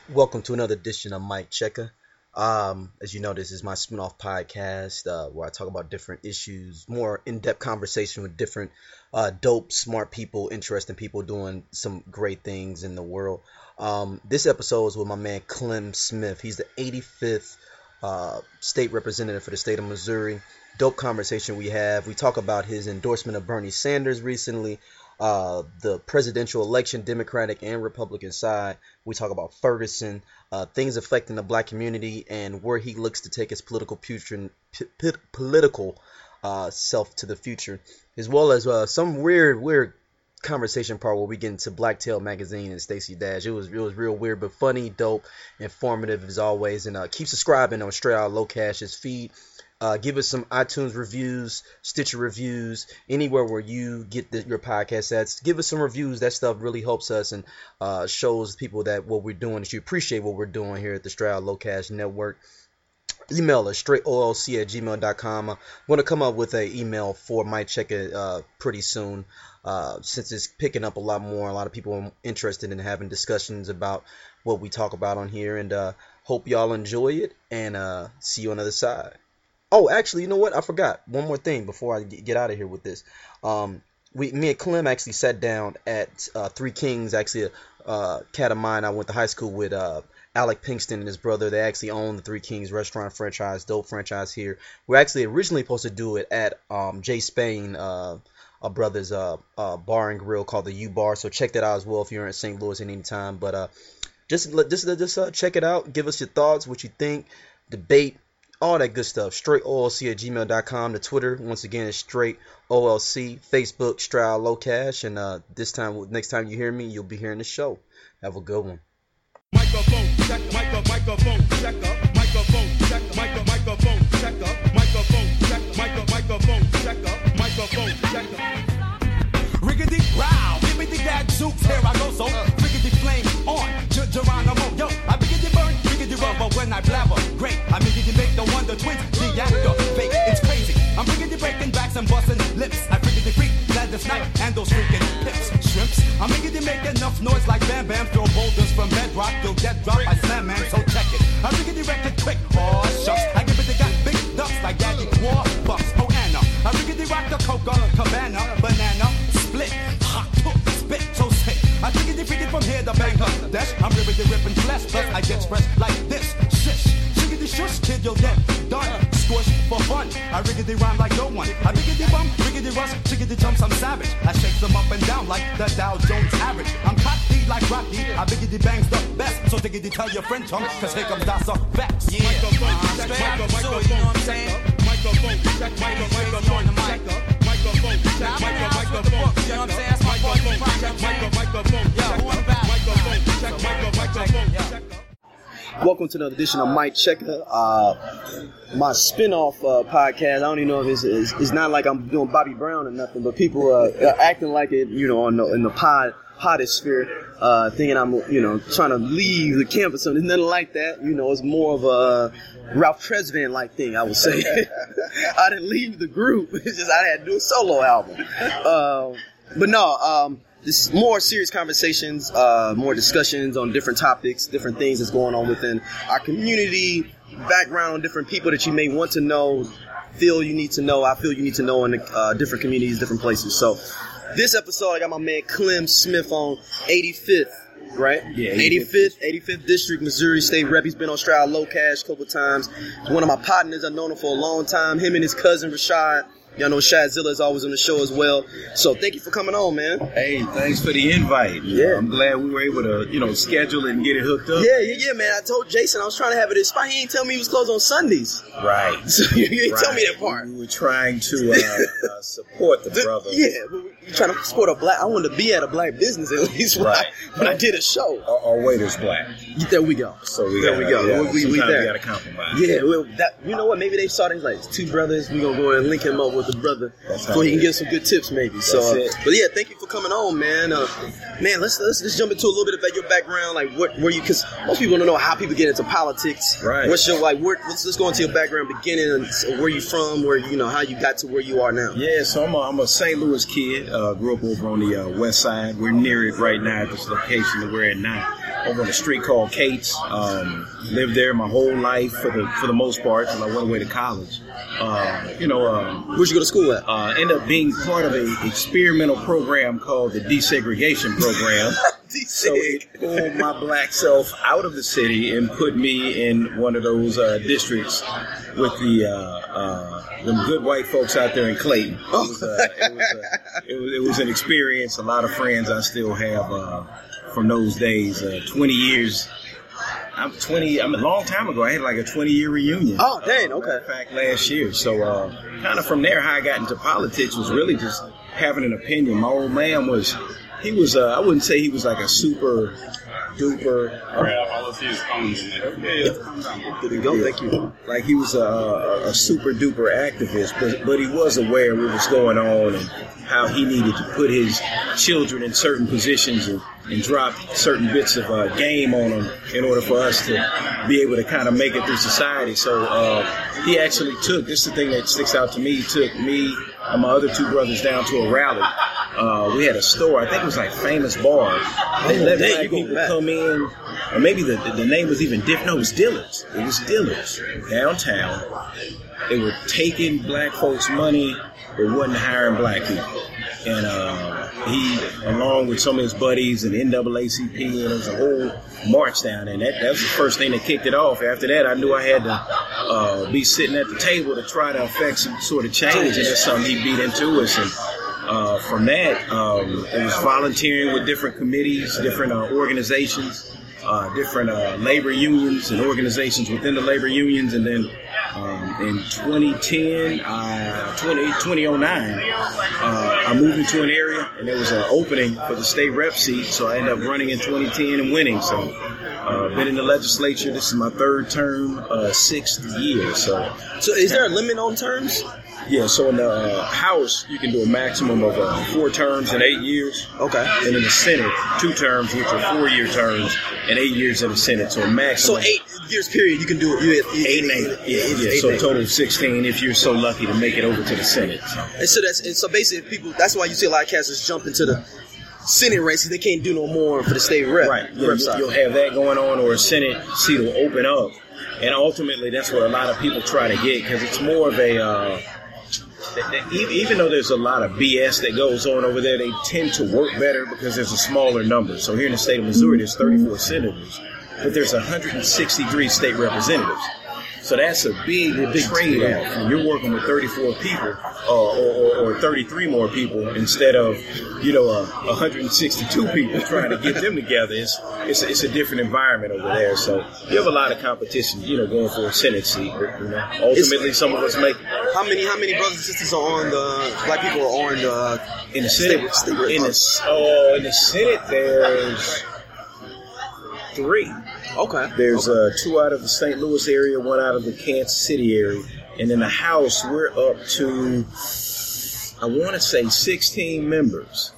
Welcome to another edition of Mike Checker. As you know, this is my spin-off podcast where I talk about different issues, more in-depth conversation with different dope, smart people, interesting people doing some great things in the world. This episode is with my man Clem Smith. He's the 85th state representative for the state of Missouri. Dope conversation we have. We talk about his endorsement of Bernie Sanders recently, the presidential election, Democratic and Republican side. We talk about Ferguson, things affecting the black community, and where he looks to take his political self to the future, as well as some weird conversation part where we get into Blacktail Magazine and Stacey Dash. It was real weird, but funny, dope, informative as always. And keep subscribing on Straight Out Low Cash's feed. Give us some iTunes reviews, Stitcher reviews, anywhere where you get your podcast at. Give us some reviews. That stuff really helps us and shows people that what we're doing, that you appreciate what we're doing here at the Straight Out Low Cash Network. Email us, straightolc@gmail.com. I'm going to come up with an email for Mike Checker pretty soon, since it's picking up a lot more. A lot of people are interested in having discussions about what we talk about on here, and hope y'all enjoy it, and see you on the other side. Oh, actually, you know what? I forgot one more thing before I get out of here with this. Me and Clem actually sat down at Three Kings, actually a cat of mine I went to high school with, Alec Pinkston and his brother. They actually own the Three Kings restaurant franchise, dope franchise here. We're actually originally supposed to do it at Jay Spain, a brother's bar and grill called the U Bar. So check that out as well if you're in St. Louis at any time. But just check it out. Give us your thoughts, what you think, debate, all that good stuff. straightolc@gmail.com. The Twitter, once again, is straightolc. Facebook, Straight Out Low Cash. And next time you hear me, you'll be hearing the show. Have a good one. Microphone check, microphone check up, microphone check, microphone check up, microphone check, microphone check up, microphone check up. Riggedy row, give me the gadzooks, here I go, so riggedy flame on, Geronimo, yo, I biggity burn, riggedy rubber when I blabber, great, I biggity make the Wonder Twins, the actor, fake, it's crazy, I'm riggedy breaking backs and busting lips, I riggedy freak, Gladys Knight, and those freaking hips, shrimps, I'm riggedy make enough noise like Bam Bam, throw boulders from bedrock, you'll get dropped by Slam Man, so check it, I'm riggedy wreck it quick, oh shucks, I give it the got big ducks like Daddy War Bucks, oh Anna, I riggedy rock the Coca, Cabana, banana, split, hot, spit, so sick. I think it's freaking from here to Bangladesh. I'm ripping flesh, plus I get fresh like this. Shish, shiggity shush, kid, you'll get done. Squish for fun. I riggedy rhyme like no one. I riggedy bum, riggedy rush, shiggity jumps, I'm savage. I shake them up and down like the Dow Jones average. I'm cocky like Rocky. I biggity bangs the best. So diggity tell your friend chum, cause here comes Dasa Vex. Yeah, straight out the sewer, you know what I'm saying? Microphone check, microphone check up. Microphone check, microphone check up. Microphone check, microphone check up. Welcome to another edition of Mike Checker, my spin-off podcast. I don't even know if it's not like I'm doing Bobby Brown or nothing, but people are acting like it, you know, in the podosphere, thinking I'm, you know, trying to leave the campus. So there's nothing like that. You know, it's more of a Ralph Tresvant-like thing, I would say. I didn't leave the group. It's just I had to do a solo album. But no, this is more serious conversations, more discussions on different topics, different things that's going on within our community, background, different people that you may want to know, feel you need to know, I feel you need to know in different communities, different places. So this episode, I got my man Clem Smith on 85th, right? Yeah, 85th District, Missouri State Rep. He's been on Straight Out Low Cash a couple times. He's one of my partners. I've known him for a long time. Him and his cousin Rashad. Y'all know Shadzilla is always on the show as well. So thank you for coming on, man. Hey, thanks for the invite. Yeah. I'm glad we were able to, schedule it and get it hooked up. Yeah, man. I told Jason I was trying to have it at his spot. He ain't tell me he was closed on Sundays. Right. So you ain't tell me that part. We were trying to support the brother. Yeah, we trying to support a black. I wanted to be at a black business at least when I did a show. Our waiter's black. There we go. So we go. Yeah, we there. We gotta compromise. Yeah, well, you know what? Maybe they saw things like two brothers. We gonna go and link him up with the brother so he can give some good tips, maybe. That's so, it. But yeah, thank you for coming on, man. Man, let's just jump into a little bit about your background, like where you, because most people don't know how people get into politics. Right. What's your let's go into your background, beginning, and where you from, where how you got to where you are now. Yeah, so I'm a St. Louis kid. Grew up over on the west side. We're near it right now at this location that we're at now. over on a street called Cates. Lived there my whole life for the most part until I went away to college. Where'd you go to school at? Ended up being part of a experimental program called the desegregation program. So it pulled my black self out of the city and put me in one of those districts with them good white folks out there in Clayton. It was an experience. A lot of friends I still have from those days. 20 years. I'm a long time ago. I had like a 20-year reunion. Oh, dang, okay. In fact, last year. So kind of from there, how I got into politics was really just having an opinion. My old man he was, I wouldn't say he was like a super duper. There you go, thank you. Like he was a super duper activist, but he was aware of what was going on and how he needed to put his children in certain positions and drop certain bits of game on them in order for us to be able to kind of make it through society. So he actually this is the thing that sticks out to me, he took me and my other two brothers down to a rally. We had a store, I think it was like Famous Bar. They let black people come in, or maybe the name was even different. No, it was Dillard's. It was Dillard's downtown. They were taking black folks' money, but wasn't hiring black people. And he, along with some of his buddies and NAACP, and it was a whole march down. And that was the first thing that kicked it off. After that, I knew I had to be sitting at the table to try to affect some sort of change. And that's something he beat into us. And from that, it was volunteering with different committees, different organizations, different labor unions and organizations within the labor unions. And then in 2009, I moved into an area and there was an opening for the state rep seat. So I ended up running in 2010 and winning. So been in the legislature. This is my third term, 6th year. So is there a limit on terms? Yeah, so in the House, you can do a maximum of 4 terms in 8 years. Okay. And in the Senate, 2 terms, which are 4-year terms, and 8 years in the Senate. So a maximum. So 8 years period, you can do it. 8 and 8. Yeah. So a total of 16 if you're so lucky to make it over to the Senate. And so basically, people. That's why you see a lot of casters jump into the Senate race because they can't do no more for the state rep. Right. You'll have that going on, or a Senate seat will open up, and ultimately that's what a lot of people try to get because it's more of a. Even though there's a lot of BS that goes on over there, they tend to work better because there's a smaller number. So here in the state of Missouri, there's 34 senators, but there's 163 state representatives. So that's a big trade-off. When you're working with 34 people or 33 more people instead of 162 people trying to get them together, it's a different environment over there. So you have a lot of competition, going for a Senate seat. Ultimately, some of us make. How many brothers and sisters are on the black people are on the in the Senate? In the Senate, there's 3. Okay. There's 2 out of the St. Louis area, 1 out of the Kansas City area. And in the House, we're up to, I want to say 16 members.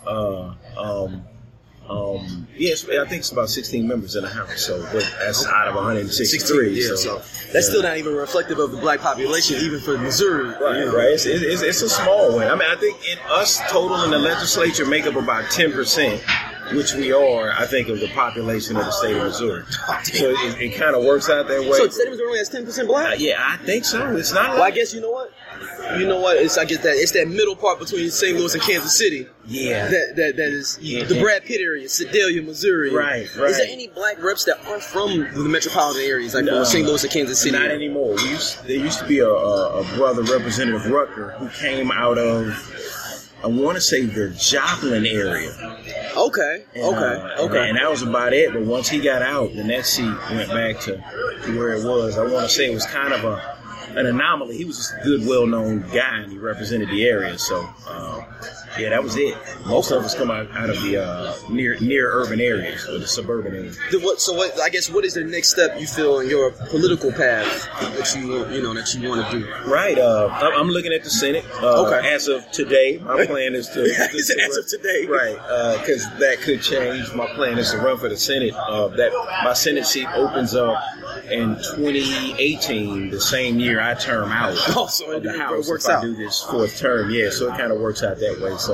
Yes, I think it's about 16 members in the House. So, but that's out of 163. 16, so that's still not even reflective of the black population, even for Missouri. Right. It's a small one. I mean, I think us total in the legislature make up about 10%. Which we are, I think, of the population of the state of Missouri. So it kind of works out that way. So the state of Missouri has 10% black? Yeah, I think so. It's not. Well, I guess you know what? It's that middle part between St. Louis and Kansas City. Yeah. That is the Brad Pitt area, Sedalia, Missouri. Right. Is there any black reps that aren't from the metropolitan areas, like St. Louis and Kansas City? Not anymore. There used to be a brother, Representative Rucker, who came out of, I want to say, the Joplin area. Okay. And that was about it. But once he got out, then that seat went back to where it was. I want to say it was kind of an anomaly. He was just a good, well-known guy, and he represented the area. So, that was it. Most of us come out of the near urban areas or the suburban areas. What is the next step you feel in your political path that you want to do? Right. I'm looking at the Senate. As of today, my plan is to. As of today, right? Because that could change. My plan is to run for the Senate. My Senate seat opens up in 2018, the same year I term out so of the House. It works if out. I do this 4th term, so it kind of works out that way. So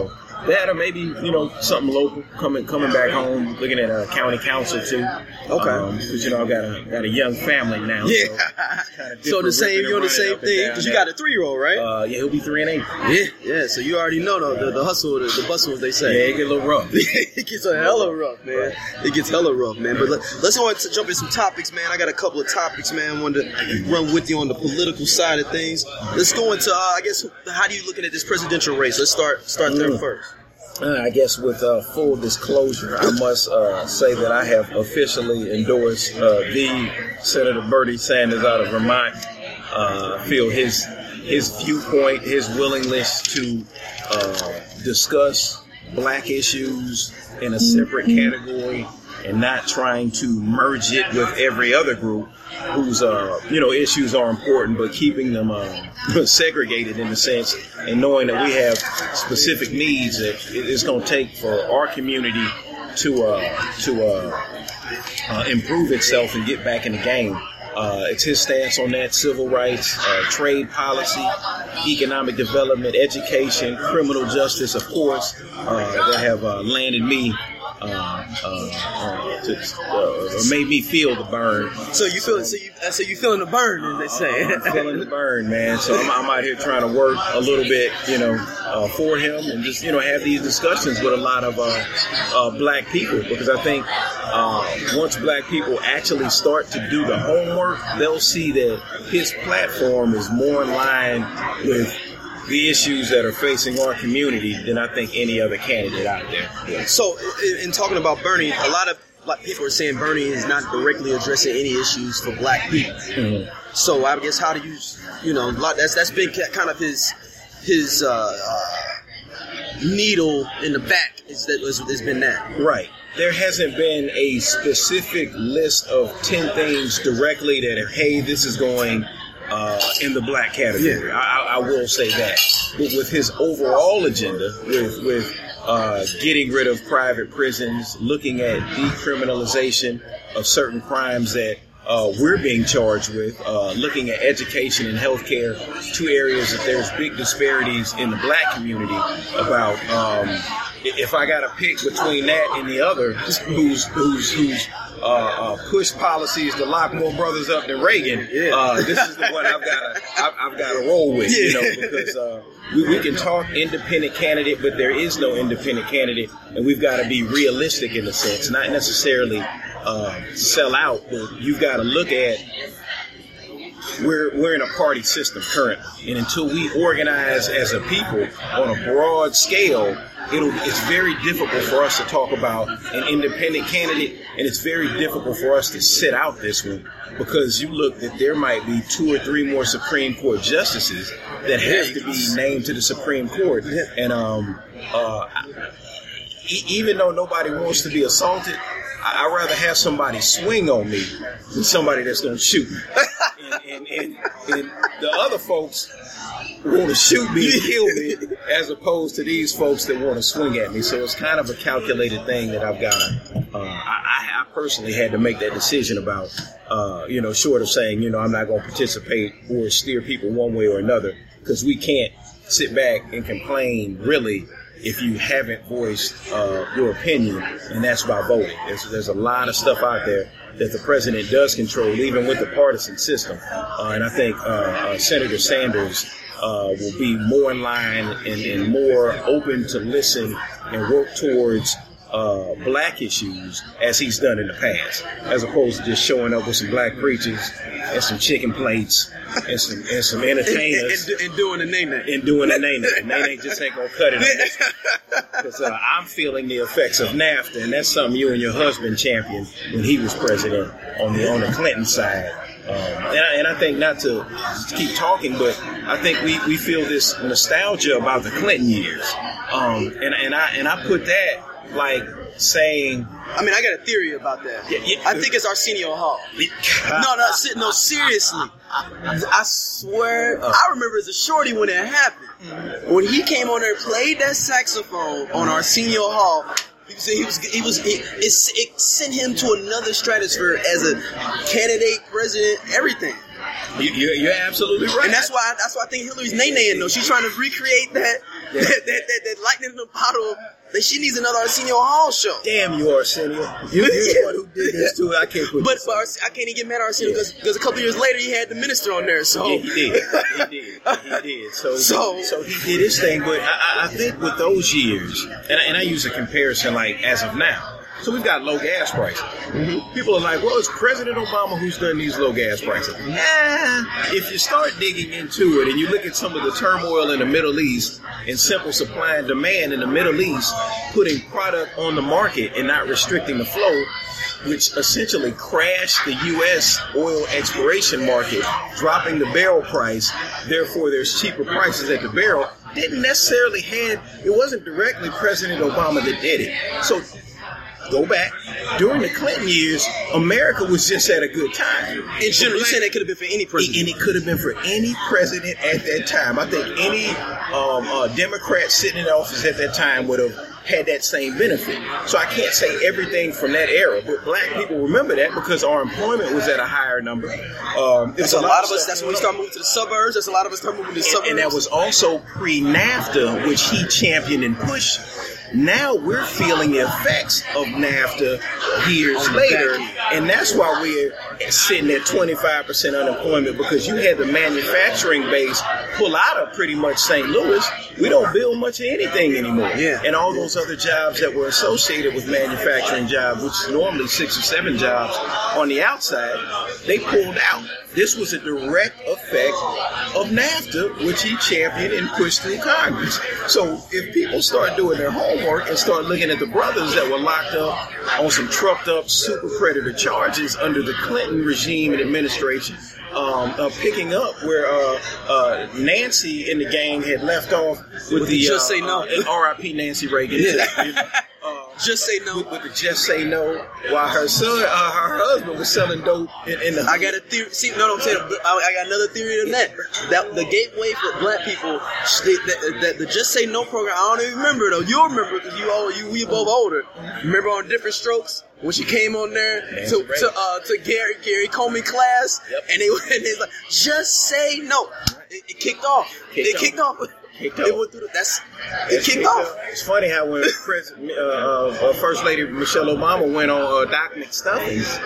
That or maybe, something local, coming back home, looking at a county council too. Okay. Because, I've got a young family now. Yeah. So you're on the same thing, because you got a 3-year-old, right? Yeah, he'll be 3 in April. Yeah, so you already know the hustle, the bustle, as they say. Yeah, it get a little rough. It gets hella rough, man. It gets hella rough, man. But let's go ahead and jump in some topics, man. I got a couple of topics, man. I wanted to run with you on the political side of things. Let's go into, I guess, how do you looking at this presidential race? Let's start there first. I guess with full disclosure, I must say that I have officially endorsed the Senator Bernie Sanders out of Vermont. I feel his viewpoint, his willingness to discuss black issues in a separate category and not trying to merge it with every other group whose issues are important, but keeping them segregated in a sense, and knowing that we have specific needs that it's going to take for our community to improve itself and get back in the game. It's his stance on that: civil rights, trade policy, economic development, education, criminal justice, of course, that have landed me made me feel the burn. So you feeling the burn, as they say. I'm feeling the burn, man. So I'm out here trying to work a little bit, for him, and just have these discussions with a lot of black people, because I think once black people actually start to do the homework, they'll see that his platform is more in line with the issues that are facing our community than I think any other candidate out there. Yeah. So, in talking about Bernie, a lot of people are saying Bernie is not directly addressing any issues for black people. Mm-hmm. So, I guess how do you, that's been kind of his needle in the back has been that. Right. There hasn't been a specific list of 10 things directly that, hey, this is going in the black category. Yeah. I will say that. But with his overall agenda, with getting rid of private prisons, looking at decriminalization of certain crimes that we're being charged with, looking at education and healthcare, 2 areas that there's big disparities in the black community about. If I got to pick between that and the other, who's push policies to lock more brothers up than Reagan, this is the one I've got to roll with, because we can talk independent candidate, but there is no independent candidate, and we've got to be realistic in a sense, not necessarily sell out, but you've got to look at we're in a party system currently, and until we organize as a people on a broad scale, it's very difficult for us to talk about an independent candidate, and it's very difficult for us to sit out this one, because you look that there might be 2 or 3 more Supreme Court justices that have to be named to the Supreme Court. And even though nobody wants to be assaulted, I'd rather have somebody swing on me than somebody that's going to shoot me. and the other folks want to shoot me and kill me, as opposed to these folks that want to swing at me. So it's kind of a calculated thing that I've got to. I personally had to make that decision about, short of saying, I'm not going to participate or steer people one way or another, because we can't sit back and complain, really, if you haven't voiced your opinion, and that's by voting. There's a lot of stuff out there that the president does control, even with the partisan system. And I think Senator Sanders will be more in line and more open to listen and work towards black issues as he's done in the past, as opposed to just showing up with some black preachers and some chicken plates and some entertainers and doing the name. And doing the name. Nene just ain't gonna cut it on this one. Because I'm feeling the effects of NAFTA, and that's something you and your husband championed when he was president on the Clinton side. And I think, not to keep talking, but I think we feel this nostalgia about the Clinton years. And I put that like saying, I mean, I got a theory about that. Yeah. I think it's Arsenio Hall. No, seriously. I swear, I remember as a shorty when it happened. When he came on there and played that saxophone on Arsenio Hall, it sent him to another stratosphere as a candidate, president, everything. You're absolutely right. And that's why I think Hillary's nay-naying, though. She's trying to recreate that that lightning in the bottle. That she needs another Arsenio Hall show. Damn you, Arsenio. You're the one who did this to it. I can't put But this on. I can't even get mad at Arsenio because a couple years later he had the minister on there. So Yeah, he did. So he did his thing. But I think with those years, and I use a comparison like as of now. So we've got low gas prices. Mm-hmm. People are like, well, it's President Obama who's done these low gas prices. If you start digging into it and you look at some of the turmoil in the Middle East and simple supply and demand in the Middle East, putting product on the market and not restricting the flow, which essentially crashed the U.S. oil exploration market, dropping the barrel price. Therefore, there's cheaper prices at the barrel. Didn't necessarily it wasn't directly President Obama that did it. So go back. During the Clinton years, America was just at a good time. In general, you saying that could have been for any president? And it could have been for any president at that time. I think any Democrat sitting in office at that time would have had that same benefit. So I can't say everything from that era, but black people remember that because our employment was at a higher number. That's a lot of us. That's when we start moving to the suburbs. That's a lot of us start moving to the suburbs. And that was also pre-NAFTA, which he championed and pushed. Now we're feeling the effects of NAFTA years later, and that's why we're sitting at 25% unemployment, because you had the manufacturing base pull out of pretty much St. Louis. We don't build much of anything anymore. Yeah. And all those other jobs that were associated with manufacturing jobs, which is normally 6 or 7 jobs on the outside, they pulled out. This was a direct effect of NAFTA, which he championed and pushed through Congress. So if people start doing their homework and start looking at the brothers that were locked up on some trucked up super predator charges under the Clinton regime and administration, picking up where Nancy in the gang had left off with the Just Say No. R.I.P. Nancy Reagan. Yeah. Just Say No. With the Just Say No, while her son, her husband was selling dope in the. I got a theory. See, know what I'm saying? I got another theory than that. That the gateway for black people, that the Just Say No program. I don't even remember though. You'll remember because we both older. Remember on Different Strokes when she came on there to Gary Comey class, Yep. and they like, just say no. It kicked off. It kicked off. It went through it kicked off. It's funny how when First Lady Michelle Obama went on Doc McStuffins,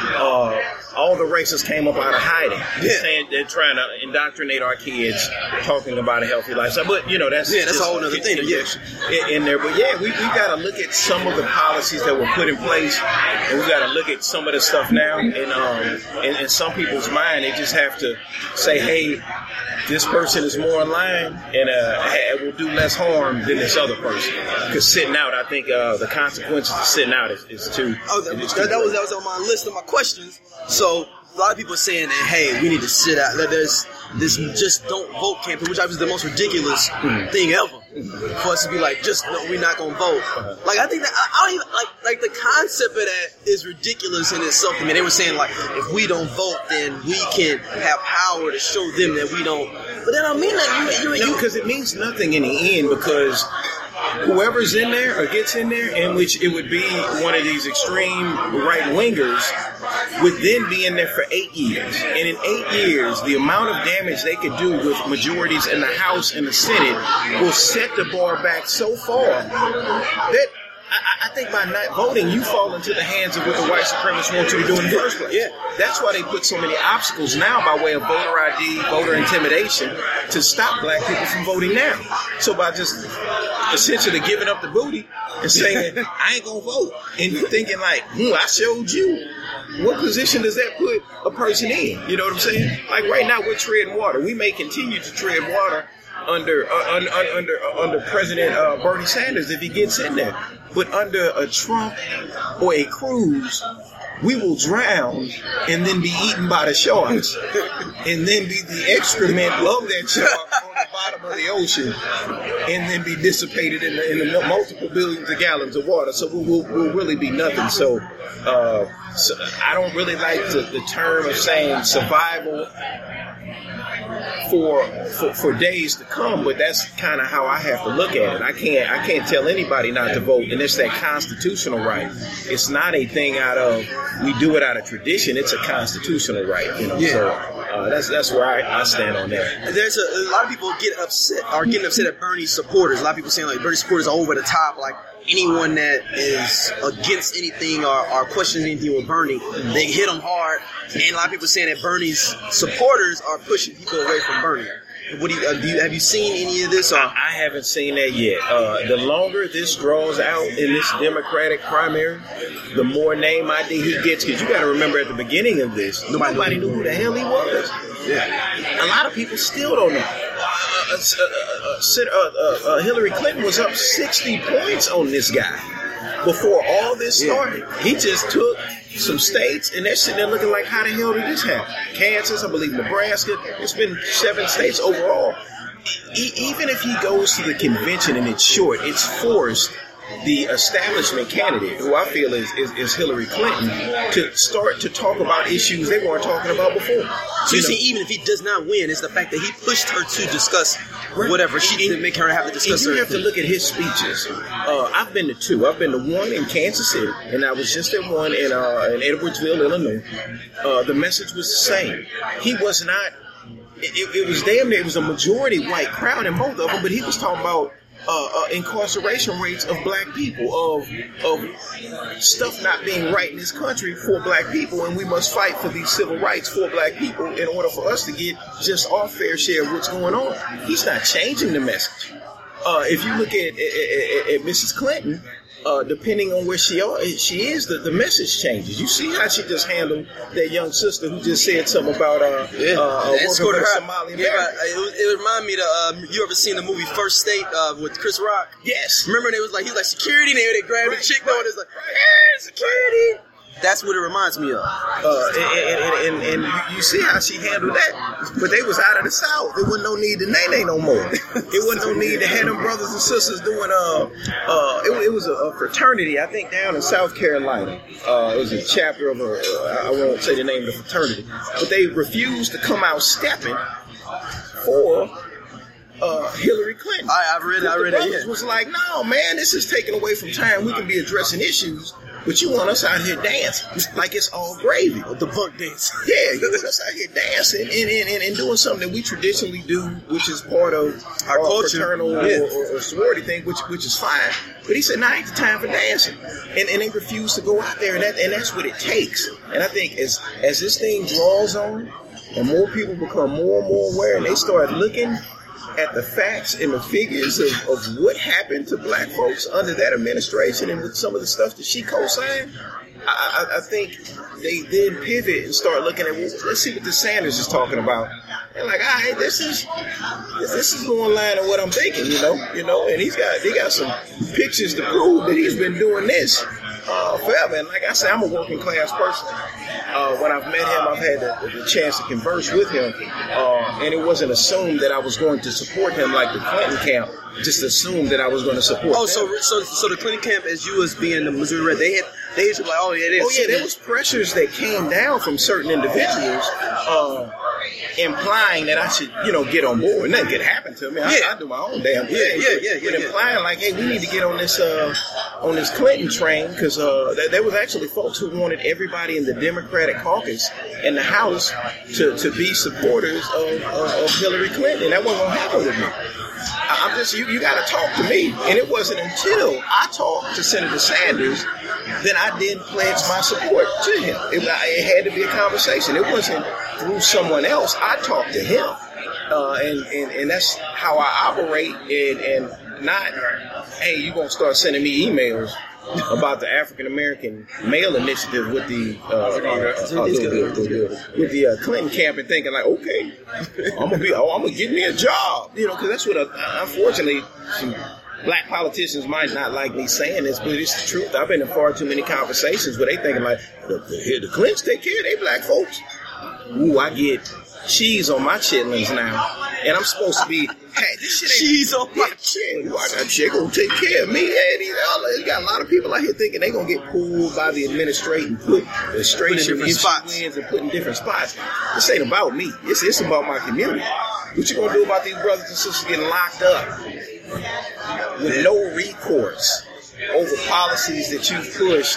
all the racists came up out of hiding, saying they're trying to indoctrinate our kids, talking about a healthy lifestyle. But that's a whole other thing. In there. But we got to look at some of the policies that were put in place, and we got to look at some of the stuff now. And in some people's mind, they just have to say, hey, this person is more in line and will do less harm than this other person. Because sitting out, I think the consequences of sitting out is too. That was on my list of my questions. So a lot of people are saying that, hey, we need to sit out. That there's this just don't vote campaign, which I was the most ridiculous thing ever. For us to be like, we're not gonna vote. Like I think that I don't even like the concept of that is ridiculous in itself. I mean, they were saying like, if we don't vote, then we can have power to show them that we don't. But then I mean that because it means nothing in the end, because whoever's in there or gets in there, in which it would be one of these extreme right-wingers, would then be in there for 8 years. And in 8 years, the amount of damage they could do with majorities in the House and the Senate will set the bar back so far that I think by not voting, you fall into the hands of what the white supremacists want you to do in the first place. Yeah. That's why they put so many obstacles now by way of voter ID, voter intimidation, to stop black people from voting now. So by just essentially giving up the booty and saying, I ain't gonna vote, and you're thinking like, I showed you. What position does that put a person in? You know what I'm saying? Like right now, we're treading water. We may continue to tread water under President Bernie Sanders if he gets in there. But under a Trump or a Cruz, we will drown and then be eaten by the sharks and then be the excrement of that shark on the bottom of the ocean and then be dissipated in the multiple billions of gallons of water. So we'll really be nothing. So I don't really like the term of saying survival for days to come, but that's kind of how I have to look at it. I can't tell anybody not to vote, and it's that constitutional right. It's not a thing out of we do it out of tradition. It's a constitutional right, Yeah. So that's where I stand on that. There's a lot of people get upset are getting upset at Bernie's supporters. A lot of people saying like Bernie supporters are over the top. Like anyone that is against anything or questions anything with Bernie, they hit him hard. And a lot of people saying that Bernie's supporters are pushing people away from Bernie. What do you have you seen any of this? Or? I haven't seen that yet. The longer this draws out in this Democratic primary, the more name ID he gets. Because you got to remember, at the beginning of this, nobody knew who the hell he was. Yeah, a lot of people still don't know. Hillary Clinton was up 60 points on this guy before all this started. He just took some states, and they're sitting there looking like, how the hell did this happen? Kansas, I believe Nebraska. It's been 7 states overall. Even if he goes to the convention and it's short, it's forced the establishment candidate, who I feel is Hillary Clinton, to start to talk about issues they weren't talking about before. So you see, even if he does not win, it's the fact that he pushed her to discuss whatever. She didn't make her have to discuss. You have to look at his speeches. I've been to 2. I've been to one in Kansas City, and I was just at one in Edwardsville, Illinois. The message was the same. He was not. It was damn near. It was a majority white crowd in both of them, but he was talking about incarceration rates of black people, of stuff not being right in this country for black people, and we must fight for these civil rights for black people in order for us to get just our fair share of what's going on. He's not changing the message. If you look at Mrs. Clinton, depending on where she is, the message changes. You see how she just handled that young sister who just said something about working for Somali American. It reminded me of you ever seen the movie First State with Chris Rock? Yes. Remember he was like security, and they grabbed the chick though, and it's like, hey, security. That's what it reminds me of. And you see how she handled that. But they was out of the South. There wasn't no need to nay no more. It wasn't no need to have them brothers and sisters doing it was a fraternity, I think, down in South Carolina. It was a chapter of I won't say the name of the fraternity, but they refused to come out stepping for Hillary Clinton. I read it. Yeah. Was like, no, man, this is taken away from time. We can be addressing issues, but you want us out here dancing like it's all gravy. The buck dance. Yeah, you want us out here dancing and doing something that we traditionally do, which is part of our culture, fraternal or sorority thing, which is fine. But he said, nah, ain't the time for dancing. And they refuse to go out there, and that's what it takes. And I think as this thing draws on, and more people become more and more aware, and they start looking at the facts and the figures of what happened to black folks under that administration and with some of the stuff that she co-signed, I think they then pivot and start looking at, well, let's see what the Sanders is talking about. And like, all right, this is more in line of what I'm thinking, you know, and they got some pictures to prove that he's been doing this forever. And like I said, I'm a working class person. When I've met him, I've had the chance to converse with him, and it wasn't assumed that I was going to support him like the Clinton camp just assumed that I was going to support them. So the Clinton camp, as you as being the Missouri Red, they used to be like, there was pressures that came down from certain individuals, implying that I should, get on board. Nothing could happen to me. I do my own damn thing. But implying like, hey, we need to get on this Clinton train, because there was actually folks who wanted everybody in the Democratic caucus in the House to be supporters of Hillary Clinton, and that wasn't going to happen with me. I'm just, you got to talk to me. And it wasn't until I talked to Senator Sanders that I then pledged my support to him. It had to be a conversation. It wasn't through someone else. I talked to him. And that's how I operate, and not, hey, you're going to start sending me emails about the African American Male Initiative with the Clinton camp, and thinking like, okay, I'm gonna get me a job, because that's what unfortunately some black politicians might not like me saying this, but it's the truth. I've been in far too many conversations where they thinking like, the Clintons take care of they black folks. Ooh, I get cheese on my chitlins now, and I'm supposed to be, hey, this shit ain't cheese on my chitlins. That shit gonna take care of me. Hey, you got a lot of people out here thinking they gonna get pulled by the administration, put in different spots, and put in different spots. This ain't about me. It's about my community. What you gonna do about these brothers and sisters getting locked up with no recourse over policies that you've pushed,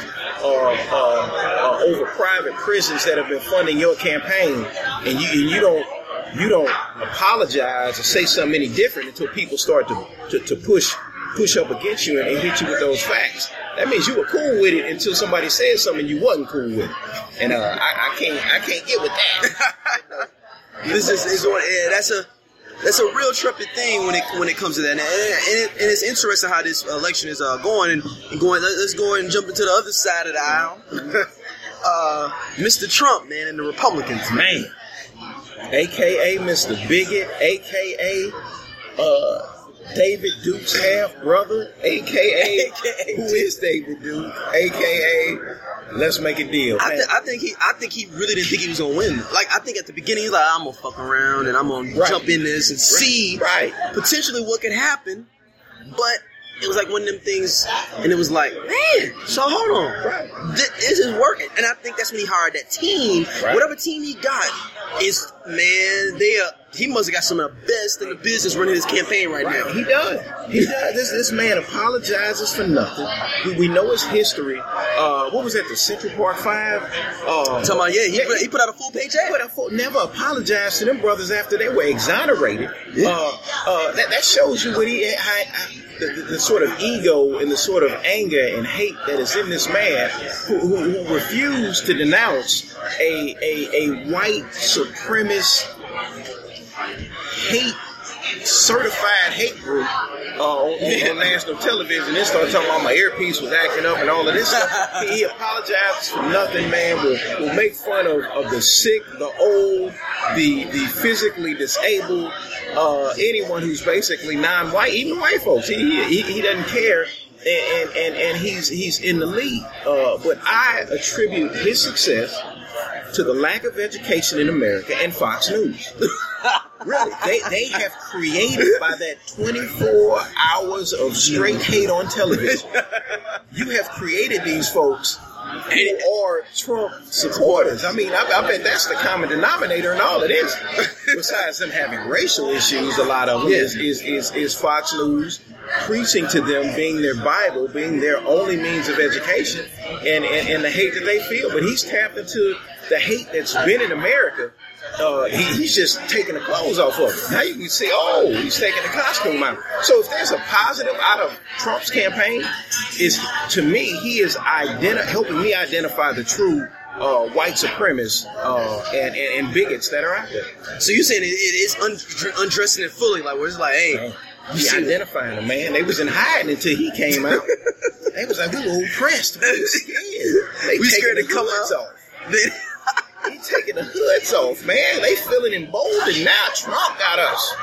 over private prisons that have been funding your campaign, and you don't you don't apologize or say something any different until people start to push up against you and hit you with those facts. That means you were cool with it until somebody said something you wasn't cool with. And I can't get with that. This is one. That's a real trippy thing when it comes to that. And it's interesting how this election is going and going. Let's go and jump into the other side of the aisle. Mr. Trump, man, and the Republicans, man. AKA Mr. Bigot, AKA David Duke's half brother, AKA who is David Duke, AKA let's make a deal. I think he really didn't think he was gonna win. Like, I think at the beginning he's like, I'm gonna fuck around and I'm gonna jump in this and see potentially what could happen. But it was like one of them things, and it was like, man, so hold on, this is working. And I think that's when he hired that team. Whatever team he got is, man, he must have got some of the best in the business running his campaign right now. He does. This man apologizes for nothing. We know his history. What was that, the Central Park 5? Talking about, he put out a full page ad. Never apologized to them brothers after they were exonerated. That shows you what the sort of ego and the sort of anger and hate that is in this man who refused to denounce a white supremacist certified hate group on national television. Then started talking about my earpiece was acting up and all of this stuff. He apologizes for nothing, man. Will make fun of the sick, the old, the physically disabled, anyone who's basically non-white, even white folks. He doesn't care. And he's in the lead. But I attribute his success to the lack of education in America and Fox News. Really, they have created by that 24 hours of straight hate on television. You have created these folks who are Trump supporters. I mean, I bet that's the common denominator in all of this. Besides them having racial issues, a lot of them is Fox News preaching to them, being their Bible, being their only means of education, and the hate that they feel. But he's tapped into the hate that's been in America. He's just taking the clothes off of it. Now you can see, he's taking the costume out. So if there's a positive out of Trump's campaign, to me, he is helping me identify the true white supremacists and bigots that are out there. So you're saying it is undressing it fully, like where it's like, hey, you identifying them, man. They was in hiding until he came out. They was like, we were oppressed. We scared to come out. He taking the hoods off, man. They feeling emboldened now. Trump got us.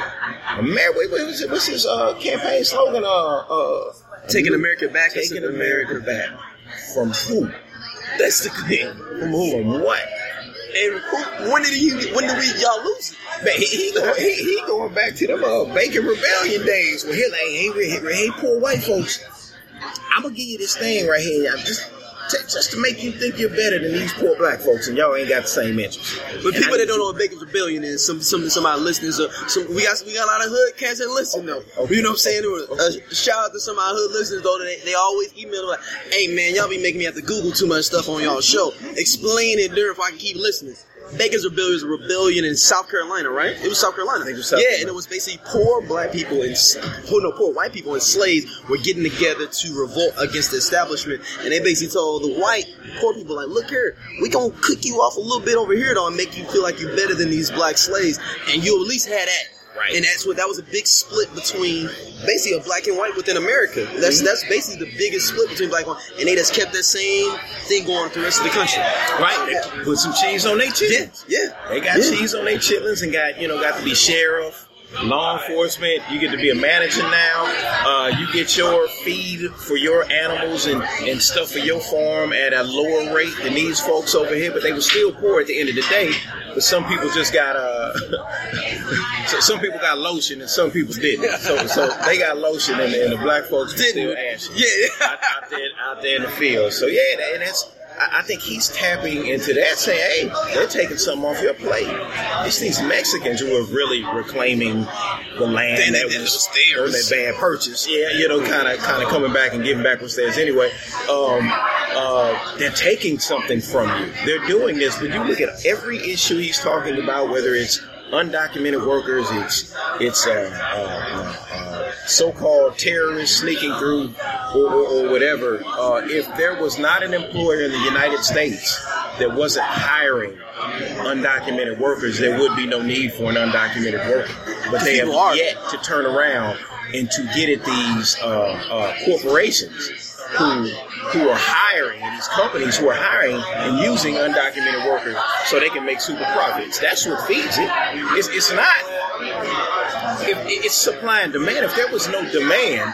What's his campaign slogan? Taking America back. Taking America back. From who? That's the thing. From who? From what? And when did y'all lose it? Man, he going back to them Bacon Rebellion days where he like, hey, poor white folks, I'm gonna give you this thing right here. Just to make you think you're better than these poor black folks, and y'all ain't got the same interests. But people that don't know what Bacon's Rebellion is, some of our listeners, we got a lot of hood cats that listen though. Okay. You know what I'm saying? Shout out to some of our hood listeners though. They always email like, "Hey man, y'all be making me have to Google too much stuff on y'all show. Explain it there if I can keep listening." Bacon's Rebellion was a rebellion in South Carolina, right? It was South Carolina. I think it was South Carolina. And it was basically poor white people and slaves were getting together to revolt against the establishment. And they basically told the white poor people, like, look here, we gonna cook you off a little bit over here though and make you feel like you're better than these black slaves, and you at least had that. Right. And that was a big split between basically a black and white within America. That's basically the biggest split between black and white. And they just kept that same thing going through the rest of the country. Right. They put some cheese on their chitlins. Yeah. They got cheese on their chitlins and got to be sheriff, law enforcement. You get to be a manager now. You get your feed for your animals and stuff for your farm at a lower rate than these folks over here, but they were still poor at the end of the day. But some people just got some people got lotion and some people didn't. So they got lotion and the black folks were still ashy. Yeah. out there in the field. So yeah, and that's. I think he's tapping into that, saying, hey, they're taking something off your plate. It's these Mexicans who are really reclaiming the land that was theirs. That bad purchase. Yeah, kind of coming back and giving back what's theirs anyway. They're taking something from you. They're doing this, but you look at every issue he's talking about, whether it's undocumented workers, it's so-called terrorists sneaking through or whatever. If there was not an employer in the United States that wasn't hiring undocumented workers, there would be no need for an undocumented worker. But they have yet to turn around and to get at these corporations who are hiring, and these companies who are hiring and using undocumented workers so they can make super profits. That's what feeds it. It's not. It's supply and demand. If there was no demand,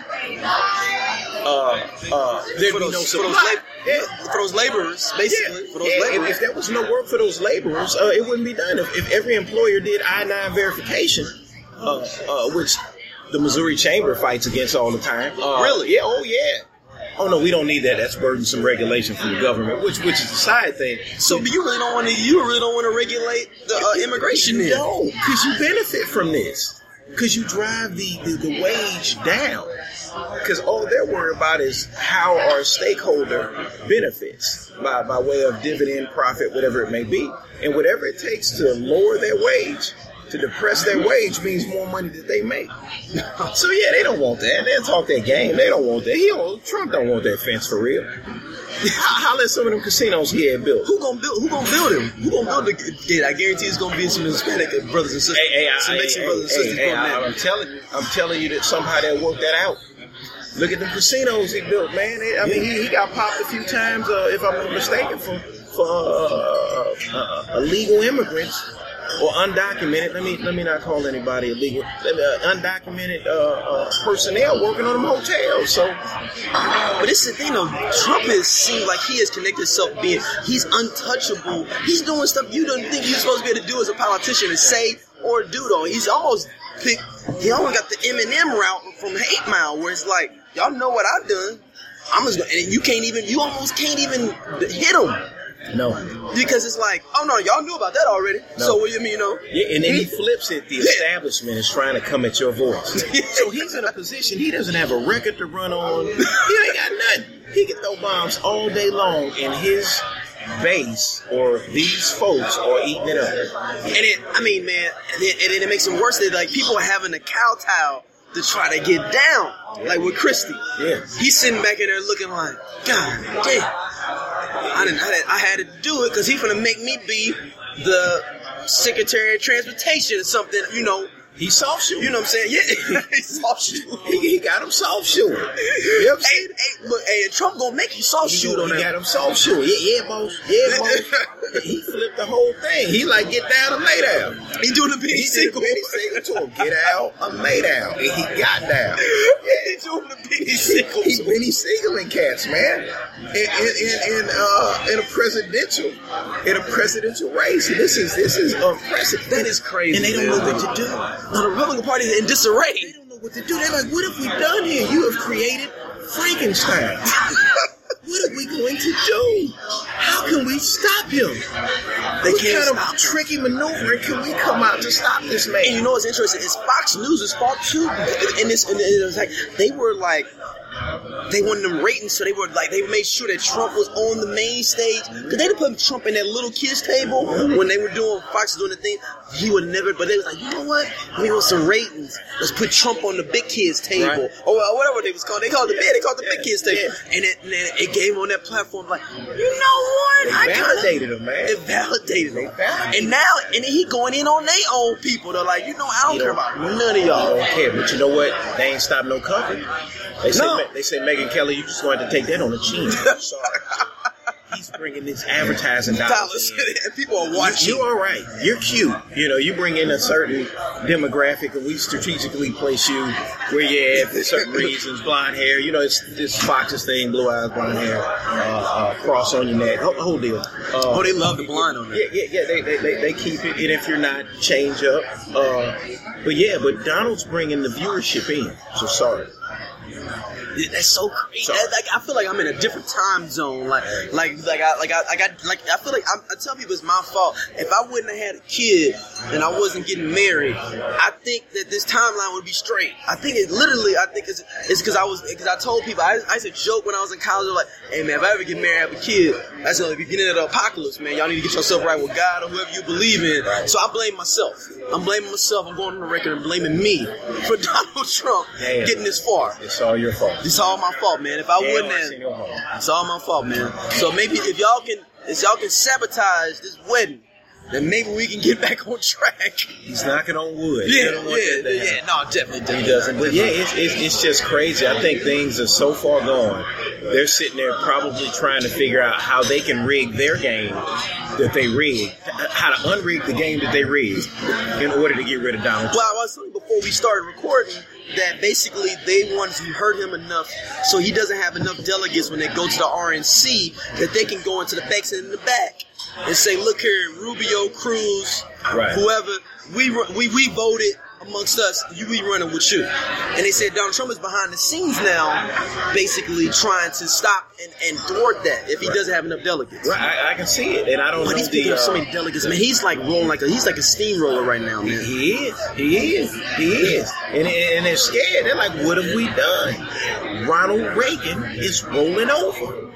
there'd be no supply. For those laborers, basically. For those laborers. If there was no work for those laborers, it wouldn't be done. If every employer did I-9 verification, which the Missouri Chamber fights against all the time. Really? Yeah. Oh, yeah. Oh no, we don't need that. That's burdensome regulation from the government, which is a side thing. So, but you really don't want to regulate the immigration. No, because you benefit from this. Because you drive the wage down. Because all they're worried about is how our stakeholder benefits by way of dividend, profit, whatever it may be, and whatever it takes to lower their wage. To depress their wage means more money that they make. So yeah, they don't want that. They'll talk that game. They don't want that. Trump don't want that fence for real. How let some of them casinos he had built? Who gonna build them? Who gonna build the gate? I guarantee it's gonna be some Hispanic brothers and sisters. Some Mexican brothers and sisters. I'm telling you that somehow they'll work that out. Look at the casinos he built, man. He got popped a few times, if I'm not mistaken, for illegal immigrants. Or undocumented, let me not call anybody illegal, undocumented personnel working on them hotels. So, but this is the thing though, Trump seems like he has connected himself he's untouchable. He's doing stuff you don't think you're supposed to be able to do as a politician to say or do though. He almost got the Eminem route from 8 Mile where it's like, y'all know what I've done. I'm just gonna, and you almost can't even hit him. No. Because it's like, oh no, y'all knew about that already. No. So what do you mean, Yeah, and then he flips it. The establishment is trying to come at your voice. So he's in a position, he doesn't have a record to run on. He ain't got nothing. He can throw bombs all day long, and his base or these folks are eating it up. And it makes it worse that like people are having to kowtow to try to get down, like with Christie. Yeah. He's sitting back in there looking like, God damn. I had to do it because he's gonna make me be the Secretary of Transportation or something, He's soft shooting. You know what I'm saying? Yeah, he's soft shooting. He got him soft shooting. Yep. And Trump gonna make you soft shoot on that. He got him soft shooting. Yeah, boss. He flipped the whole thing. He like, get down and lay down. He doing the Benny Siegel. Benny Siegel to him. Get out and lay down. And he got down. He doing the Benny Siegel. He's Benny Siegeling cats, man. In a presidential race. This is unprecedented. That is crazy. And they don't know what to do. No, the Republican Party is in disarray. They don't know what to do. They're like, what have we done here? You have created Frankenstein. What are we going to do? How can we stop him? What kind of tricky maneuvering can we come out to stop this man? And you know what's interesting? It's Fox News' fault too. And it was like they wanted them ratings, so they made sure that Trump was on the main stage. Because they didn't put Trump in that little kids table when they were Fox was doing the thing. He would never, but they was like, you know what? We want some ratings. Let's put Trump on the big kids table. Right. Or whatever they was called. They called it the big kids table. Yeah. And it gave him on that platform like, you know what? It validated him, man. It validated him. And now, and then he going in on their own people. They're like, I don't care about none of y'all. I don't care, but you know what? They ain't stopped no coverage. They say Megyn Kelly, you just going to take that on the chin. I'm sorry. He's bringing this advertising dollars and people are watching. You're all right. You're cute. You bring in a certain demographic, and we strategically place you where you have for certain reasons. Blonde hair, it's Fox's thing. Blue eyes, blonde hair, cross on your neck, whole deal. They love the blonde on there. Yeah. They keep it, and if you're not, change up. But Donald's bringing the viewership in. So sorry. That's so crazy. I feel like I'm in a different time zone. I feel like I tell people it's my fault. If I wouldn't have had a kid and I wasn't getting married, I think that this timeline would be straight. I think it's because I told people, I used to joke when I was in college, I was like, hey man, if I ever get married, have a kid, that's the beginning of the apocalypse, man. Y'all need to get yourself right with God or whoever you believe in. So I blame myself. I'm blaming myself. I'm going on the record and blaming me for Donald Trump getting this far. It's all your fault. It's all my fault, man. If I wouldn't have, it's all my fault, man. So maybe if y'all can sabotage this wedding, then maybe we can get back on track. He's knocking on wood. No, definitely. He doesn't. But yeah, it's just crazy. I think things are so far gone. They're sitting there probably trying to figure out how they can rig their game that they rigged, how to unrig the game that they rigged in order to get rid of Donald Trump. Well, I was saying before we started recording that basically they want to hurt him enough so he doesn't have enough delegates when they go to the RNC that they can go into the backs and in the back and say, look here, Rubio, Cruz, whoever, we voted amongst us, we running with you. And they said Donald Trump is behind the scenes now, basically trying to stop and thwart that if he doesn't have enough delegates. Right, I can see it, and I don't know. He's picking up so many delegates, man. He's like rolling he's like a steamroller right now, man. He is, and they're scared. They're like, what have we done? Ronald Reagan is rolling over.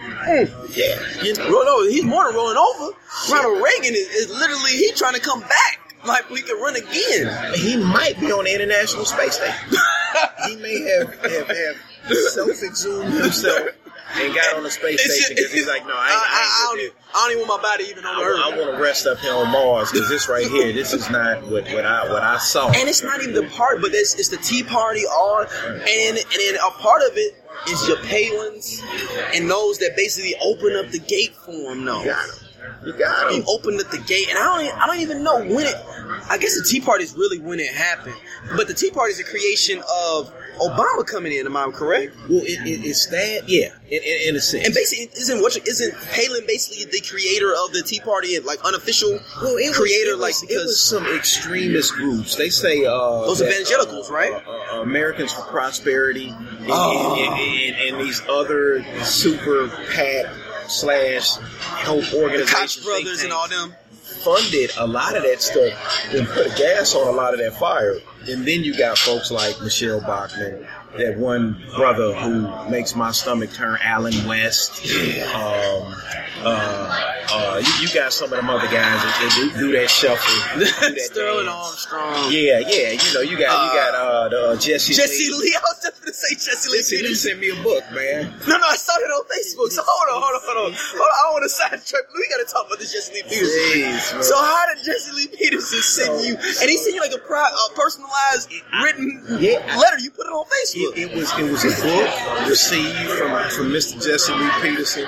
Yeah, no, he's more than rolling over. Ronald Reagan is literally he's trying to come back. Like we can run again. He might be on the International Space Station. He may have self-exhumed himself and got on the space station because he's like, no, I don't even want my body even on the Earth. I want to rest up here on Mars because this right here, this is not what I saw. And it's not even the part, but it's the Tea Party and then a part of it is your Palins and those that basically open up the gate for him. No. You got him. He opened up the gate, and I don't even know when it. I guess the Tea Party is really when it happened, but the Tea Party is a creation of Obama coming in. Am I correct? Well, it's that, yeah, in a sense. And basically, isn't Palin basically the creator of the Tea Party and like unofficial creator? Because it was some extremist groups. They say those evangelicals, right? Americans for Prosperity, and these other super PAC / help organizations, the Koch brothers and all them funded a lot of that stuff and put a gas on a lot of that fire. And then you got folks like Michelle Bachmann, that one brother who makes my stomach turn, Alan West. You got some of them other guys that do that shuffle. Sterling Armstrong. Yeah. You got Jesse Lee. I was just going to say Jesse Lee. Jesse Lee sent me a book, man. No, I saw it on Facebook. So hold on. I don't want to sidetrack. We got to talk about this Jesse Lee Peterson. So how did Jesse Lee Peterson send you? And he sent you like a personalized written letter. You put it on Facebook. It was a book received from Mr. Jesse Lee Peterson.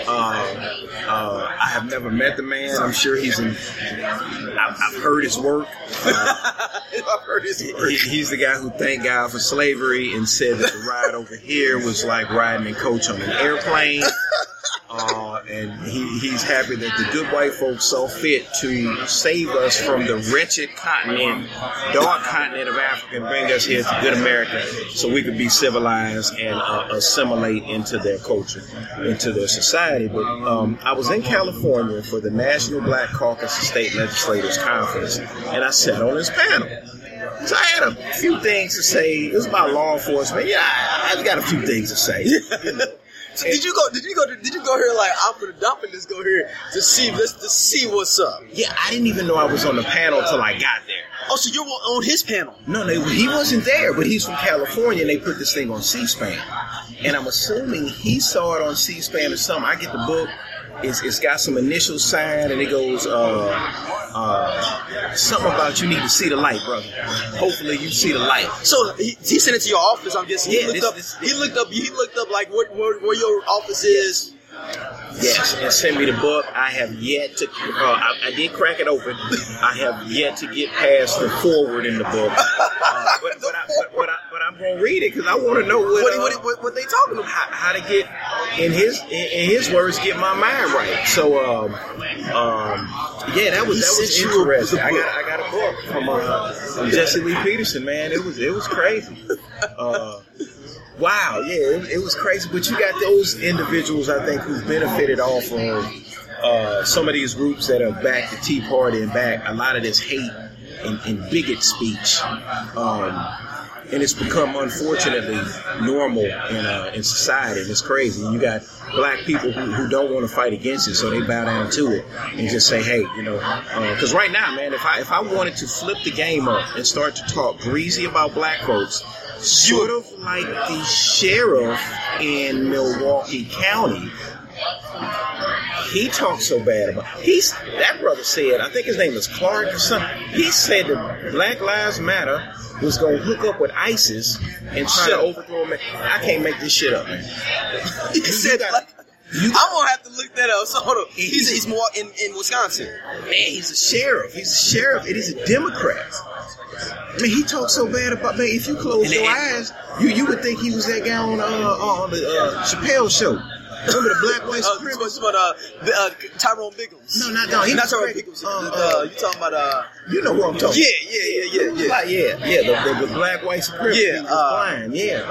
I have never met the man. I'm sure I've heard his work. I've heard his work. He's the guy who thanked God for slavery and said that the ride over here was like riding in coach on an airplane. And he's happy that the good white folks saw fit to save us from the wretched dark continent of Africa and bring us here to good America so we could be civilized and assimilate into their culture, into their society. But I was in California for the National Black Caucus of State Legislators Conference, and I sat on this panel. So I had a few things to say. It was about law enforcement. Yeah, I got a few things to say. So did you go here like I'm gonna dump and just go here to see what's up? Yeah, I didn't even know I was on the panel till I got there. Oh, so you were on his panel? No, he wasn't there, but he's from California and they put this thing on C-SPAN. And I'm assuming he saw it on C-SPAN or something. I get the book. It's got some initials signed and it goes something about you need to see the light, brother. Hopefully you see the light. So he sent it to your office. I'm guessing. He looked up like where your office is. Yes, and send me the book. I have yet to. I did crack it open. I have yet to get past the forward in the book. But I'm gonna read it because I want to know what they talking about. How to get in his words, get my mind right. So that was interesting. I got a book from Jesse Lee Peterson, man. It was crazy. Wow, yeah, it was crazy. But you got those individuals, I think, who benefited off of some of these groups that are back the Tea Party and back a lot of this hate and bigot speech. And it's become, unfortunately, normal in society. And it's crazy. You got black people who don't want to fight against it, so they bow down to it and just say, hey, because right now, man, if I wanted to flip the game up and start to talk greasy about black folks, sort of like the sheriff in Milwaukee County, he talks so bad about that brother said, I think his name is Clark or something, he said that Black Lives Matter was going to hook up with ISIS and try to overthrow him. I can't make this shit up, man. He said that. I'm going to have to look that up. So hold on. He's more in Wisconsin. Man, he's a sheriff. And he's a Democrat. Man, he talks so bad about, man, if you close your eyes, you would think he was that guy on the Chappelle show. Remember the black white supremacist? Tyrone Biggums. No. He's not Tyrone Biggums. You talking about? You know who I'm talking about. Yeah. The black white supremacist. Yeah. Blind. Yeah.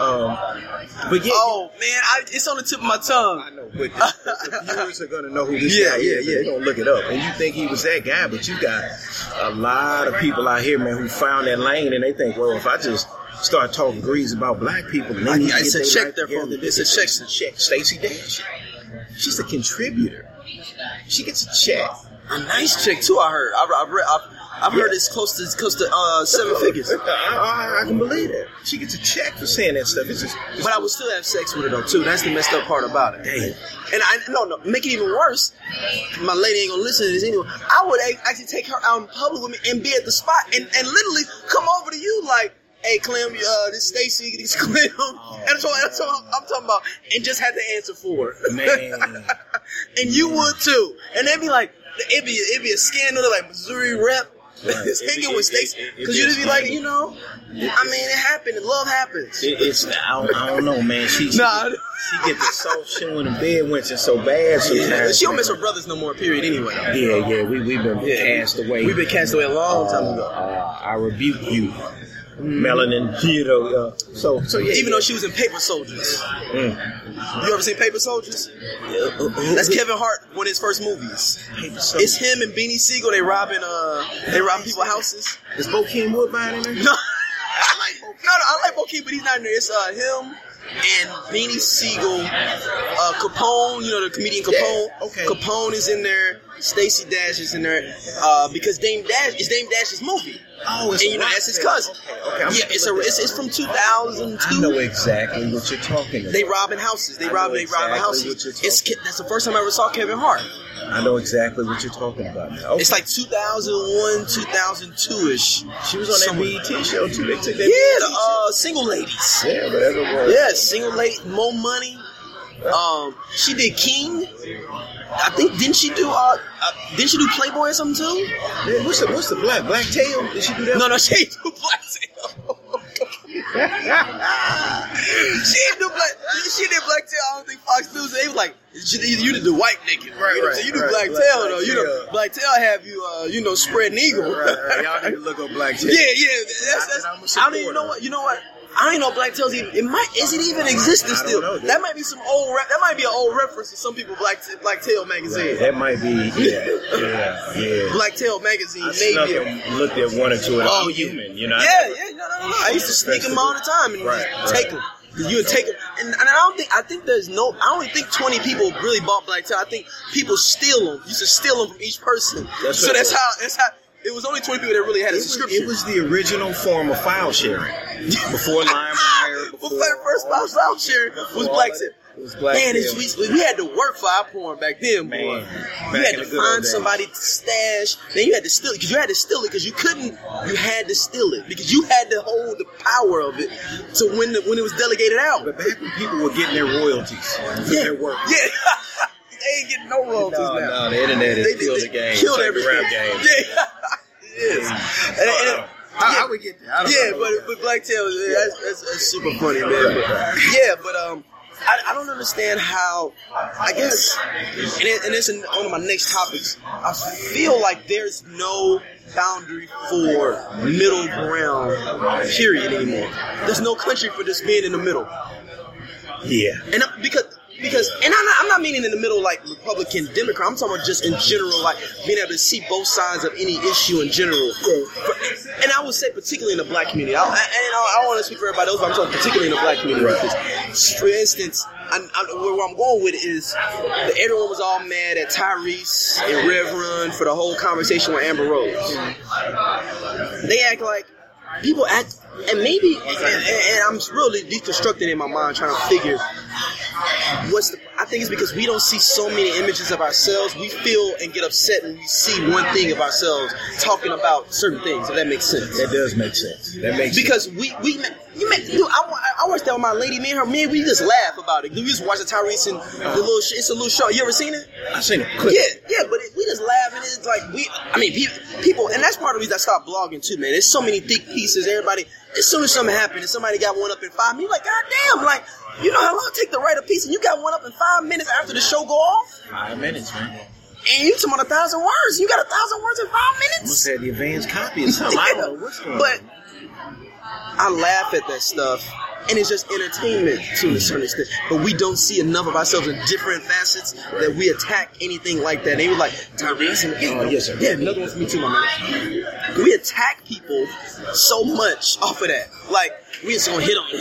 But yeah. Oh man, it's on the tip of my tongue. I know, but the viewers are gonna know who this guy is. They're gonna look it up, and you think he was that guy, but you got a lot of people out here, man, who found that lane, and they think, well, if I just start talking grease about black people, and then it's a check there for me. It's a check. Stacey Dash, she's a contributor. She gets a check, a nice check too. I heard. I've heard it's close to 7 figures. I can believe that. She gets a check for saying that stuff. But I would still have sex with her though too. That's the messed up part about it. Damn. And make it even worse. My lady ain't gonna listen to this anyway. I would actually take her out in public with me and be at the spot and literally come over to you like, hey, Clem, this Stacy, this Clem. And that's what I'm talking about. And just had to answer for her. Man. And you would too. And they'd be like, it'd be a scandal like Missouri rep. Right. Hanging with Stacy. Because you'd be like, I mean, it happened. Love happens. I don't know, man. She get the soft shoeing and bed wenching so bad sometimes. She don't miss her brothers no more, period, anyway. Yeah. We've been cast away. We've been cast away a long time ago. I rebuke you. Melanin, so yeah. Even though she was in Paper Soldiers. You ever seen Paper Soldiers? That's Kevin Hart, one of his first movies. It's him and Beanie Siegel. They robbing people's houses. Is Bokeem Woodbine in there? No, I like Bokeem, but he's not in there. It's him and Beanie Siegel, Capone. You know the comedian Capone. Yeah, okay. Capone is in there. Stacey Dash is in there because Dame Dash's movie. Oh, and that's his cousin. Okay. Yeah, it's from 2002. I know exactly what you're talking about. They robbing houses. They robbing houses. That's the first time I ever saw Kevin Hart. I know exactly what you're talking about now. Okay. It's like 2001, 2002-ish. She was on that BET show too. They took that the Single Ladies. Yeah, whatever it was. Yeah, Single Ladies, More Money. She did King. I think didn't she do Playboy or something too? Yeah, what's the Black Tail? Did she do that? No, she ain't do Black Tail. She did Black Tail. I don't think Fox News. They was like, you did the white naked, right? So you do Black Tail though. You know, Black Tail have you spread eagle. Right. Y'all need to look up Black Tail. Yeah. That's I don't even know what. You know what? I don't even know Black Tail's even. Is it even existing still? That might be some old. That might be an old reference to some people. Black Tail magazine. Right. That might be. Yeah. Black Tail magazine. Maybe looked at one or two. Oh, human. You know. Yeah. No. I used to sneak them all the time and take them. You would take them, and I think there's no. I only think 20 people really bought Black Tail. I think people steal them. Used to steal them from each person. That's how. It was only 20 people that really had a subscription. It was the original form of file sharing. Before LimeWire. Before the first file sharing was Black Tail. It was Black Tail. We had to work for our porn back then, boy. You had to find somebody to stash. Then you had to steal it because you had to steal it because you couldn't. You had to steal it because you had to hold the power of it to when it was delegated out. But back when people were getting their royalties for their work. Yeah. They ain't getting no royalties now. No, the internet has killed the game. Killed everything. Rap game. Yeah. It is. How we get there? I don't know. But Black Tail, that's super funny, man. But I don't understand how. I guess, and it's one of my next topics. I feel like there's no boundary for middle ground, period, anymore. There's no country for just being in the middle. Yeah. And because I'm not meaning in the middle like Republican, Democrat. I'm talking about just in general, like being able to see both sides of any issue in general. And I would say particularly in the black community. I don't want to speak for everybody else, but I'm talking particularly in the black community. Right. For instance, where I'm going with it is that everyone was all mad at Tyrese and Rev Run for the whole conversation with Amber Rose. They act like people act, and maybe, and I'm really deconstructing in my mind trying to figure I think it's because we don't see so many images of ourselves. We feel and get upset when we see one thing of ourselves talking about certain things, if that makes sense. That does make sense. That makes because sense. I watched that with my lady, me and her, we just laugh about it. We just watch the Tyrese and it's a little show. You ever seen it? I've seen it. Yeah, but we just laugh and it's like people, and that's part of the reason I stopped blogging too, man. There's so many thick pieces. Everybody, as soon as something happened and somebody got one up in 5 minutes, like, God damn, like, you know how long it take to write a piece and you got one up in 5 minutes after the show go off? 5 minutes, man. And you talking about 1,000 words. You got 1,000 words in 5 minutes? Must have the advanced copy or something. I don't know what's going on. But I laugh at that stuff, and it's just entertainment to a certain extent. But we don't see enough of ourselves in different facets that we attack anything like that. They were like, Tyrese and yes, sir. Yeah, another one for me too, my man. We attack people so much off of that. Like, we just gonna hit them.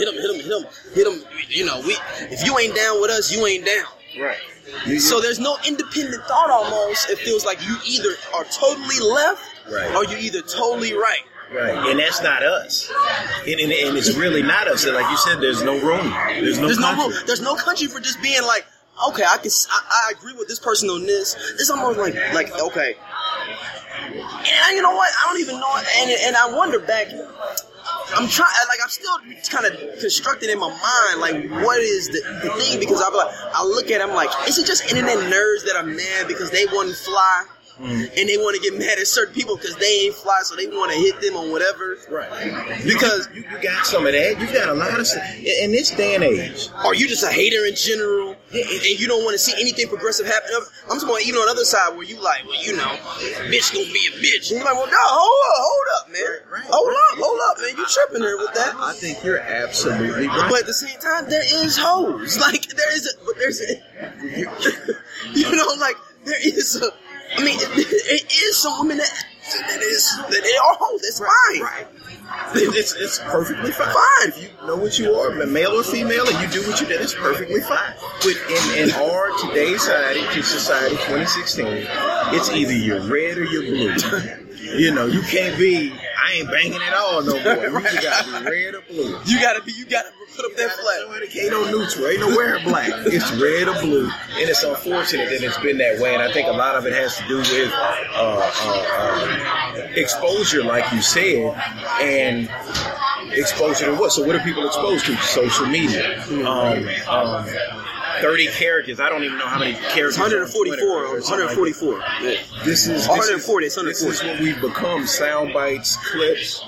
You know, if you ain't down with us, you ain't down. Right. So there's no independent thought almost. It feels like you either are totally left or you're either totally right. Right, and that's not us. And it's really not us. And like you said, there's no room. There's no country. There's no country for just being like, okay, I agree with this person on this. It's almost like okay. And you know what? I don't even know. And I wonder back. I'm still kind of constructed in my mind, like, what is the thing? Because I look at it, I'm like, is it just internet nerds that are mad because they wouldn't fly? And they want to get mad at certain people because they ain't fly, so they want to hit them on whatever. Right. Because you got some of that. You got a lot of stuff. In this day and age. Or you just a hater in general, and you don't want to see anything progressive happen. I'm talking about even on the other side where you like, well, you know, bitch gonna be a bitch. And you're like, well, no, hold up, man. Right. Hold up, man. You tripping there with that. I think you're absolutely right. But at the same time, there is hoes. Like, you know, like, there is it is some women that they are hoes. That's fine. Right. It's perfectly fine. If you know what you are, male or female, and you do what you did, it's perfectly fine. But in our today's society, 2016, it's either you're red or you're blue. You know, you can't be, I ain't banging at all no more. You either gotta be red or blue. You gotta put up that flag. Ain't no neutral, ain't nowhere black. It's red or blue. And it's unfortunate that it's been that way. And I think a lot of it has to do with exposure, like you said, and exposure to what? So what are people exposed to? Social media. 30 characters. I don't even know how many characters. 144. Like this is 140. This is what we've become: sound bites, clips,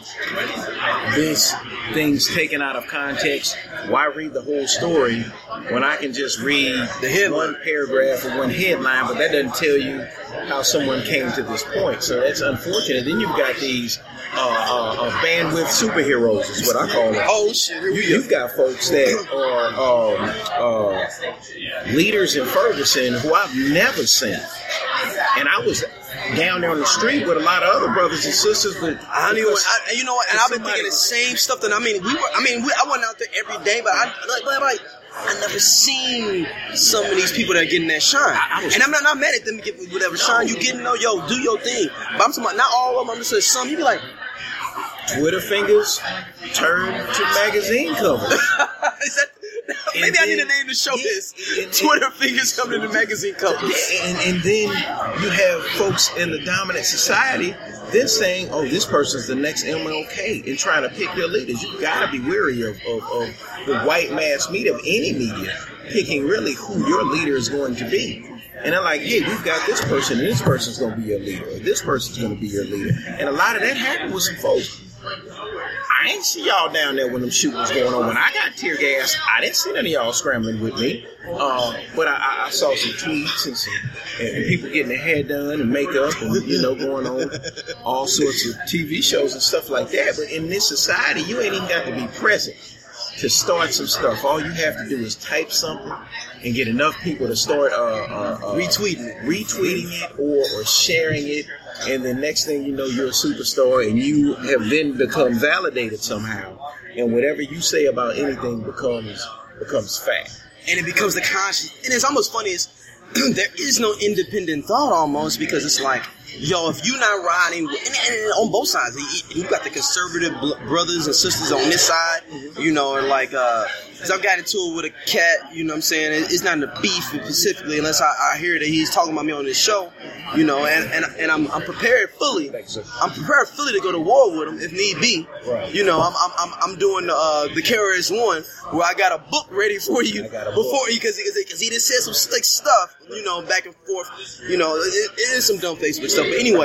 things taken out of context. Why read the whole story when I can just read one paragraph or one headline, but that doesn't tell you how someone came to this point. So that's unfortunate. Then you've got these bandwidth superheroes is what I call them. Oh shit! You've got folks that are leaders in Ferguson who I've never seen, and I was down there on the street with a lot of other brothers and sisters. But you know what? And I've been thinking the same stuff. That I went out there every day, but I never seen some of these people that are getting that shine. And I'm not mad at them to get whatever shine you getting. No, yo, do your thing. But I'm talking about not all of them. I'm just saying some. You be like, Twitter fingers turn to magazine covers. Maybe I need to name the show this. Twitter fingers coming to the magazine covers. And then you have folks in the dominant society then saying, oh, this person's the next MLK, and trying to pick their leaders. You've got to be wary of the white mass media, of any media, picking really who your leader is going to be. And they're like, hey, we've got this person, and this person's going to be your leader, or this person's going to be your leader. And a lot of that happened with some folks. I ain't see y'all down there when them shooting was going on. When I got tear gas, I didn't see none of y'all scrambling with me. But I saw some tweets and people getting their hair done and makeup and, going on all sorts of TV shows and stuff like that. But in this society, you ain't even got to be present. to start some stuff. All you have to do is type something and get enough people to start retweeting it or sharing it, and the next thing you know, you're a superstar, and you have then become validated somehow, and whatever you say about anything becomes fact. And it becomes the conscious. And it's almost funny is there is no independent thought almost, because it's like, yo, if you're not riding, and on both sides, you got the conservative brothers and sisters on this side, you know, and like, because I've got into it with a cat, you know what I'm saying? It's not in the beef specifically, unless I hear that he's talking about me on this show, you know, and I'm prepared fully. I'm prepared fully to go to war with him if need be. Right. You know, I'm doing the KRS-One where I got a book ready for you before, because he just said some slick stuff, you know, back and forth. You know, it is some dumb Facebook stuff. But anyway,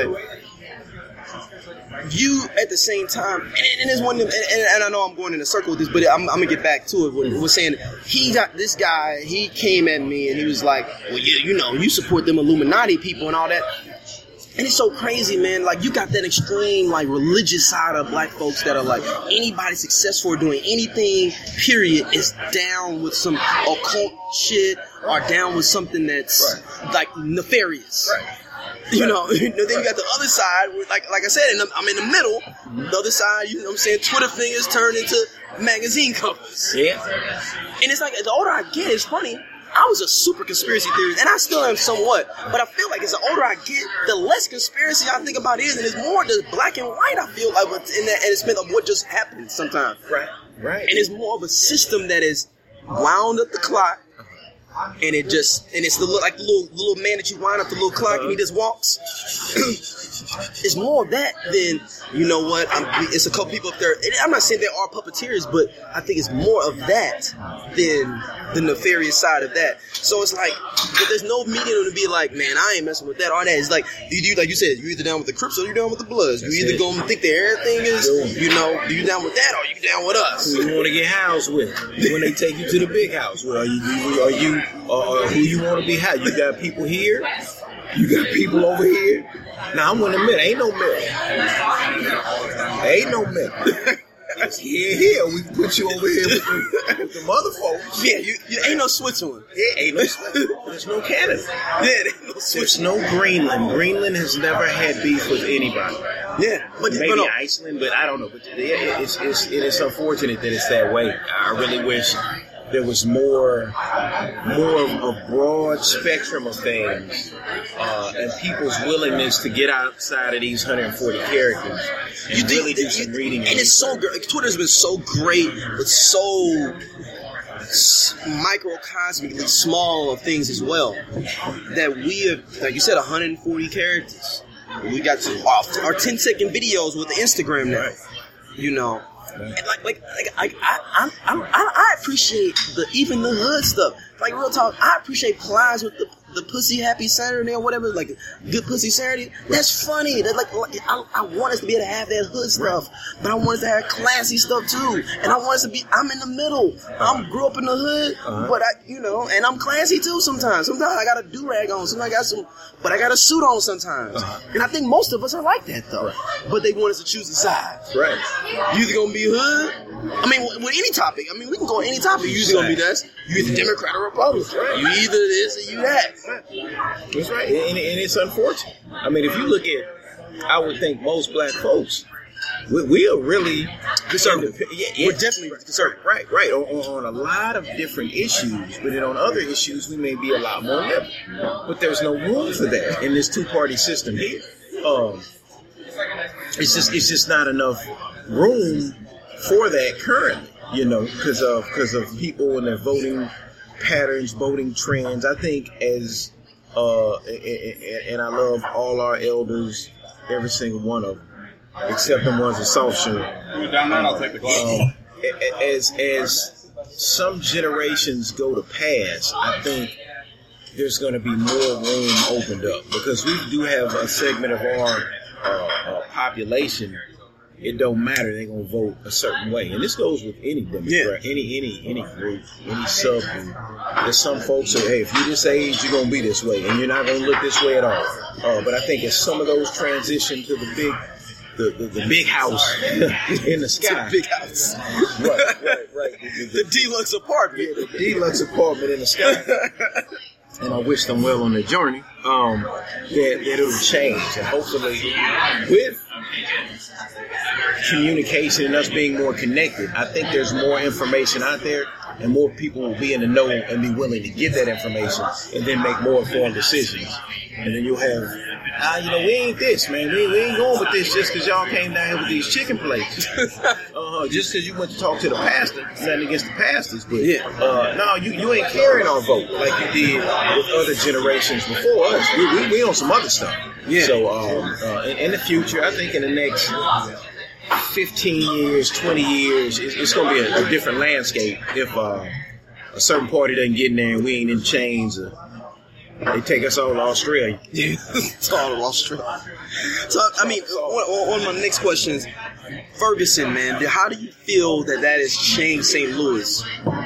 you at the same time, and there's one, and I know I'm going in a circle with this, but I'm gonna get back to it. What was saying, he got this guy. He came at me and he was like, "Well, yeah, you know, you support them Illuminati people and all that." And it's so crazy, man. Like, you got that extreme, like, religious side of black folks that are like, anybody successful doing anything, period, is down with some occult shit or down with something that's, like, nefarious. Right. You know, then you got the other side, where, like I said, I'm in the middle. The other side, you know what I'm saying, Twitter fingers turn into magazine covers. Yeah. And it's like, the older I get, it's funny, I was a super conspiracy theorist, and I still am somewhat, but I feel like as the older I get, the less conspiracy I think about it is, and it's more just black and white, I feel like, in that, and it's been of what just happened sometimes. Right. And it's more of a system that is wound up the clock, and it's the little man that you wind up the little clock and he just walks. It's more of that than, you know what, it's a couple people up there, and I'm not saying there are puppeteers, but I think it's more of that than the nefarious side of that. So it's like, but there's no medium to be like, man, I ain't messing with that or that. It's like, like you said, you're either down with the Crips or you're down with the Bloods. You either gonna think that everything is, you know, you down with that or you down with us. Who you want to get housed with when they take you to the big house? Well, are you who you want to be housed? You got people here, you got people over here. Now I'm in the middle. Ain't no middle. It's here. We put you over here with the other folks. Yeah, you ain't no Switzerland. Yeah, ain't no Switzerland. There's no Canada. Yeah, there ain't no Switzerland. There's no Greenland. Greenland has never had beef with anybody. Yeah, but maybe Iceland, but I don't know. But it is unfortunate that it's that way. I really wish there was more of a broad spectrum of things, and people's willingness to get outside of these 140 characters and really do some reading. And it's so great. Twitter's been so great, but so microcosmically small of things as well, that we have, like you said, 140 characters. We got our 10-second videos with the Instagram now, you know. And I appreciate even the hood stuff. Like, real talk, I appreciate Plies with the Pussy Happy Saturday or whatever, like Good Pussy Saturday. That's funny. That I want us to be able to have that hood stuff, but I want us to have classy stuff too. And I want us to be. I'm in the middle. I grew up in the hood, but and I'm classy too. Sometimes I got a do-rag on. Sometimes but I got a suit on sometimes. And I think most of us are like that though. But they want us to choose a side. Right. You either gonna be hood. I mean, with any topic. I mean, we can go on any topic. You either gonna be this. You either Democrat or Republican. Right. You either this or you that. That's right, and it's unfortunate. I mean, if you look at, I would think most black folks, we are really conservative. We're definitely conservative. Right. On a lot of different issues, but then on other issues, we may be a lot more liberal. But there's no room for that in this two-party system here. It's just not enough room for that currently. You know, because of people and their voting patterns, voting trends. I think and I love all our elders, every single one of them, except the ones in South Shore. I'll take the glass. As some generations go to pass, I think there's going to be more room opened up, because we do have a segment of our population. It don't matter. They're gonna vote a certain way, and this goes with any Democrat, any group, any subgroup. There's some folks who, hey, if you're this age, you're gonna be this way, and you're not gonna look this way at all. But I think as some of those transition to the the big house in the sky. It's a big house. Right. The deluxe apartment. Yeah, the deluxe apartment in the sky. And I wish them well on their journey. That it'll change, and hopefully, with communication and us being more connected, I think there's more information out there, and more people will be in the know and be willing to get that information, and then make more informed decisions. And then you'll have, we ain't this, man. We ain't going with this just because y'all came down here with these chicken plates. Just because you went to talk to the pastor, nothing against the pastors, but no, you ain't carrying our vote like you did with other generations before us. We on some other stuff. Yeah. So in the future, I think in the next 15 years, 20 years, it's going to be a different landscape if a certain party doesn't get in there and we ain't in chains. They take us all to Australia. Yeah, it's all to Australia. So, I mean, one of my next questions, Ferguson, man, how do you feel that has changed St. Louis?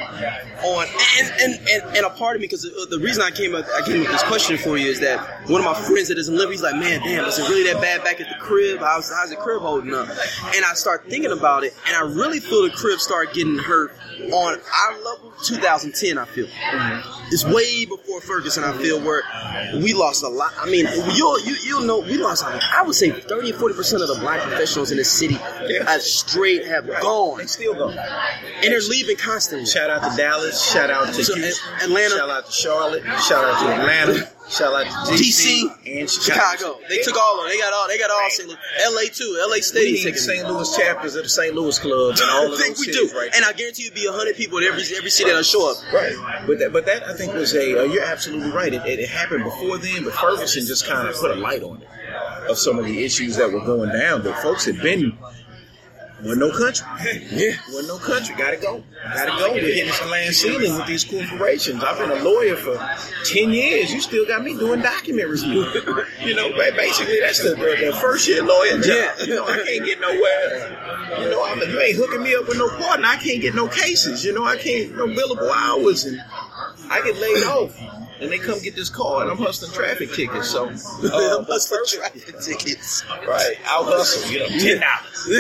And a part of me, because the reason I came up with this question for you is that one of my friends that doesn't live, he's like, man, damn, is it really that bad back at the crib? How's the crib holding up? And I start thinking about it, and I really feel the crib start getting hurt on our level 2010, I feel. It's way before Ferguson, I feel, where we lost a lot. I mean, you'll know, we lost, I would say 30 or 40% of the black professionals in this city straight have gone. They still gone. And they're leaving constantly. Shout out to Dallas, shout out to Houston, Atlanta, shout out to Charlotte, shout out to Atlanta, shout out to DC and Chicago. They took all of them. They got all St. Louis. LA too. LA State is taking St. Louis chapters of the St. Louis Club and all of I think those we do. Right and I guarantee you'll be 100 people at every city that'll show up. Right. But that I think was you're absolutely right. It happened before then, but Ferguson just kind of put a light on it of some of the issues that were going down. But folks had been. Wasn't no country. Wasn't no country. Gotta go. We're hitting some land ceiling with these corporations. I've been a lawyer for 10 years. You still got me doing document review. Basically that's the first year lawyer job. I can't get nowhere. You ain't hooking me up with no partner. I can't get no cases. I can't no billable hours, and I get laid off. And they come get this car, and I'm hustling traffic tickets. So, traffic tickets. Right. I'll hustle, $10. $5.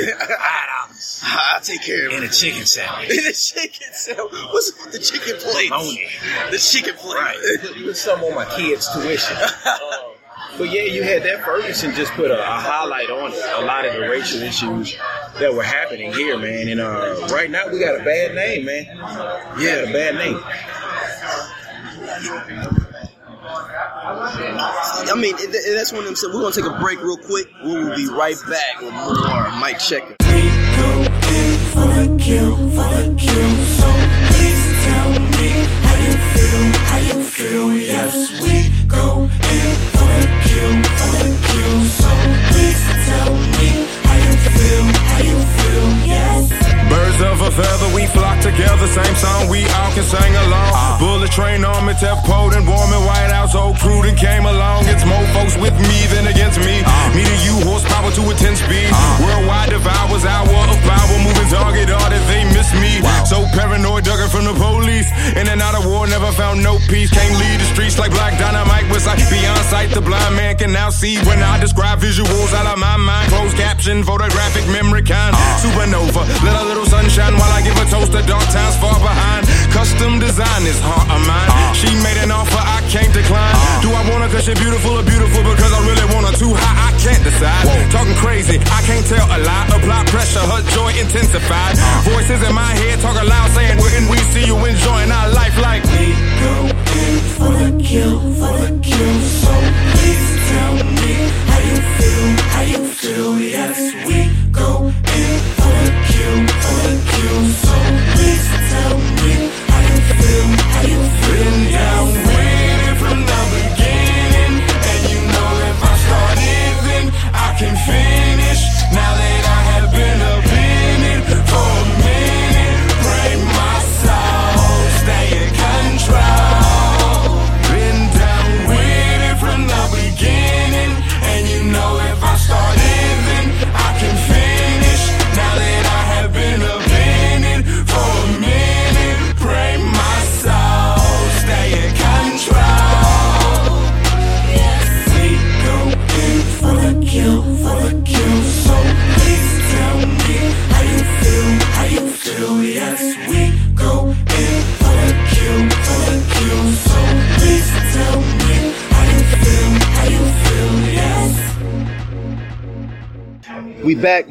I'll take care of it. And a chicken sandwich. What's the chicken plate? The chicken plate. Right. Put some on my kids' tuition. But yeah, you had that. Ferguson just put a highlight on it. A lot of the racial issues that were happening here, man. And right now we got a bad name, man. Yeah, a bad name. I mean, that's one of them said, we're going to take a break real quick. We will be right back with more Mic Checker. We go in for the kill. So please tell me how you feel. Yes, we go in for the kill. So please tell me how you feel. Yes. Birds of a feather, we flock together. Same song, we all can sing along. Bullet train on me, Tef Poet and Warm and White House. Old crew that came along. It's more folks with me than against me. Me to you, horsepower to a 10 speed. Worldwide devours hour of power. Moving target, all that they miss me. So paranoid, ducking from the police. In and out of war, never found no peace. Can't lead the streets like Black Dynamite. Was like beyond sight, the blind man can now see. When I describe visuals out of my mind. Closed caption, photographic memory kind. Supernova, let a little sunshine while I give a toast to dark times far behind. Custom design is heart of mine. She made an offer I can't decline. Do I want her cause she beautiful or beautiful because I really want her too high? I can't decide. Talking crazy, I can't tell a lie. Apply pressure, her joy intensified. Voices in my head talking loud saying when we see you enjoying our life like we go in for the kill. So please tell me how you feel. Yes, we go in for the kill. So please tell me how you feel. Been down waiting from the beginning, and you know if I start living, I can finish. Now that I have been up in it for a minute, break my soul, stay in control. Been down with back.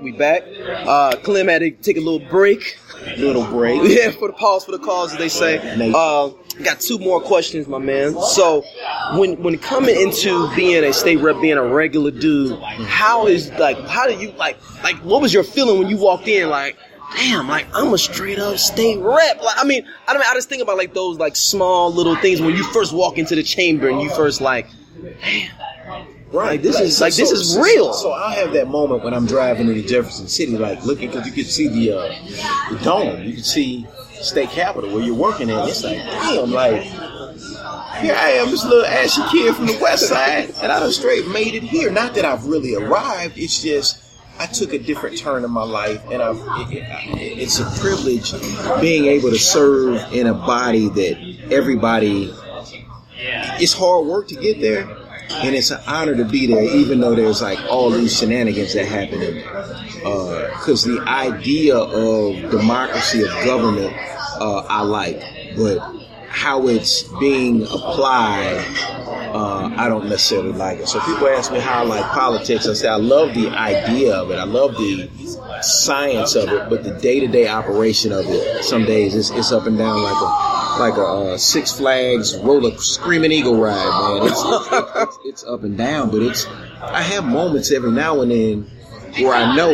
Clem had to take a little break. Yeah, for the pause for the cause, as they say. Got 2 more questions, my man. So, when coming into being a state rep, being a regular dude, how do you what was your feeling when you walked in? Like, damn, like I'm a straight up state rep. Like, I just think about like those like small little things when you first walk into the chamber and you first like, damn. Right, this is real. So I'll have that moment when I'm driving into Jefferson City, like looking, because you can see the dome, you can see state capitol where you're working at. It's like, damn, like here I am, this little ashy kid from the west side, and I done straight made it here. Not that I've really arrived. It's just I took a different turn in my life, and it's a privilege being able to serve in a body that everybody. It's hard work to get there. And it's an honor to be there, even though there's like all these shenanigans that happen. Because the idea of democracy, of government, I like. But how it's being applied, I don't necessarily like it. So people ask me how I like politics. I say I love the idea of it. I love the science of it. But the day-to-day operation of it, some days it's up and down like a Six Flags roller screaming eagle ride, man. It's up and down, but I have moments every now and then where I know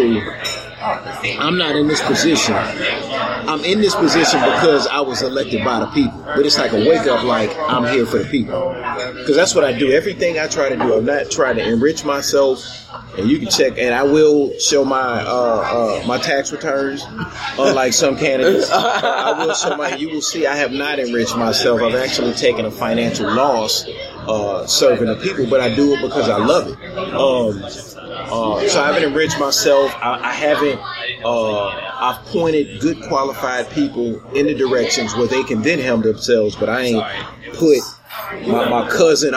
I'm not in this position. I'm in this position because I was elected by the people. But it's like a wake up, like I'm here for the people. Because that's what I do. Everything I try to do, I'm not trying to enrich myself. And you can check, and I will show my my tax returns, unlike some candidates. I will show you will see I have not enriched myself. I've actually taken a financial loss serving the people, but I do it because I love it. So I haven't enriched myself. I haven't. I've pointed good qualified people in the directions where they can then help themselves, but I ain't put my cousin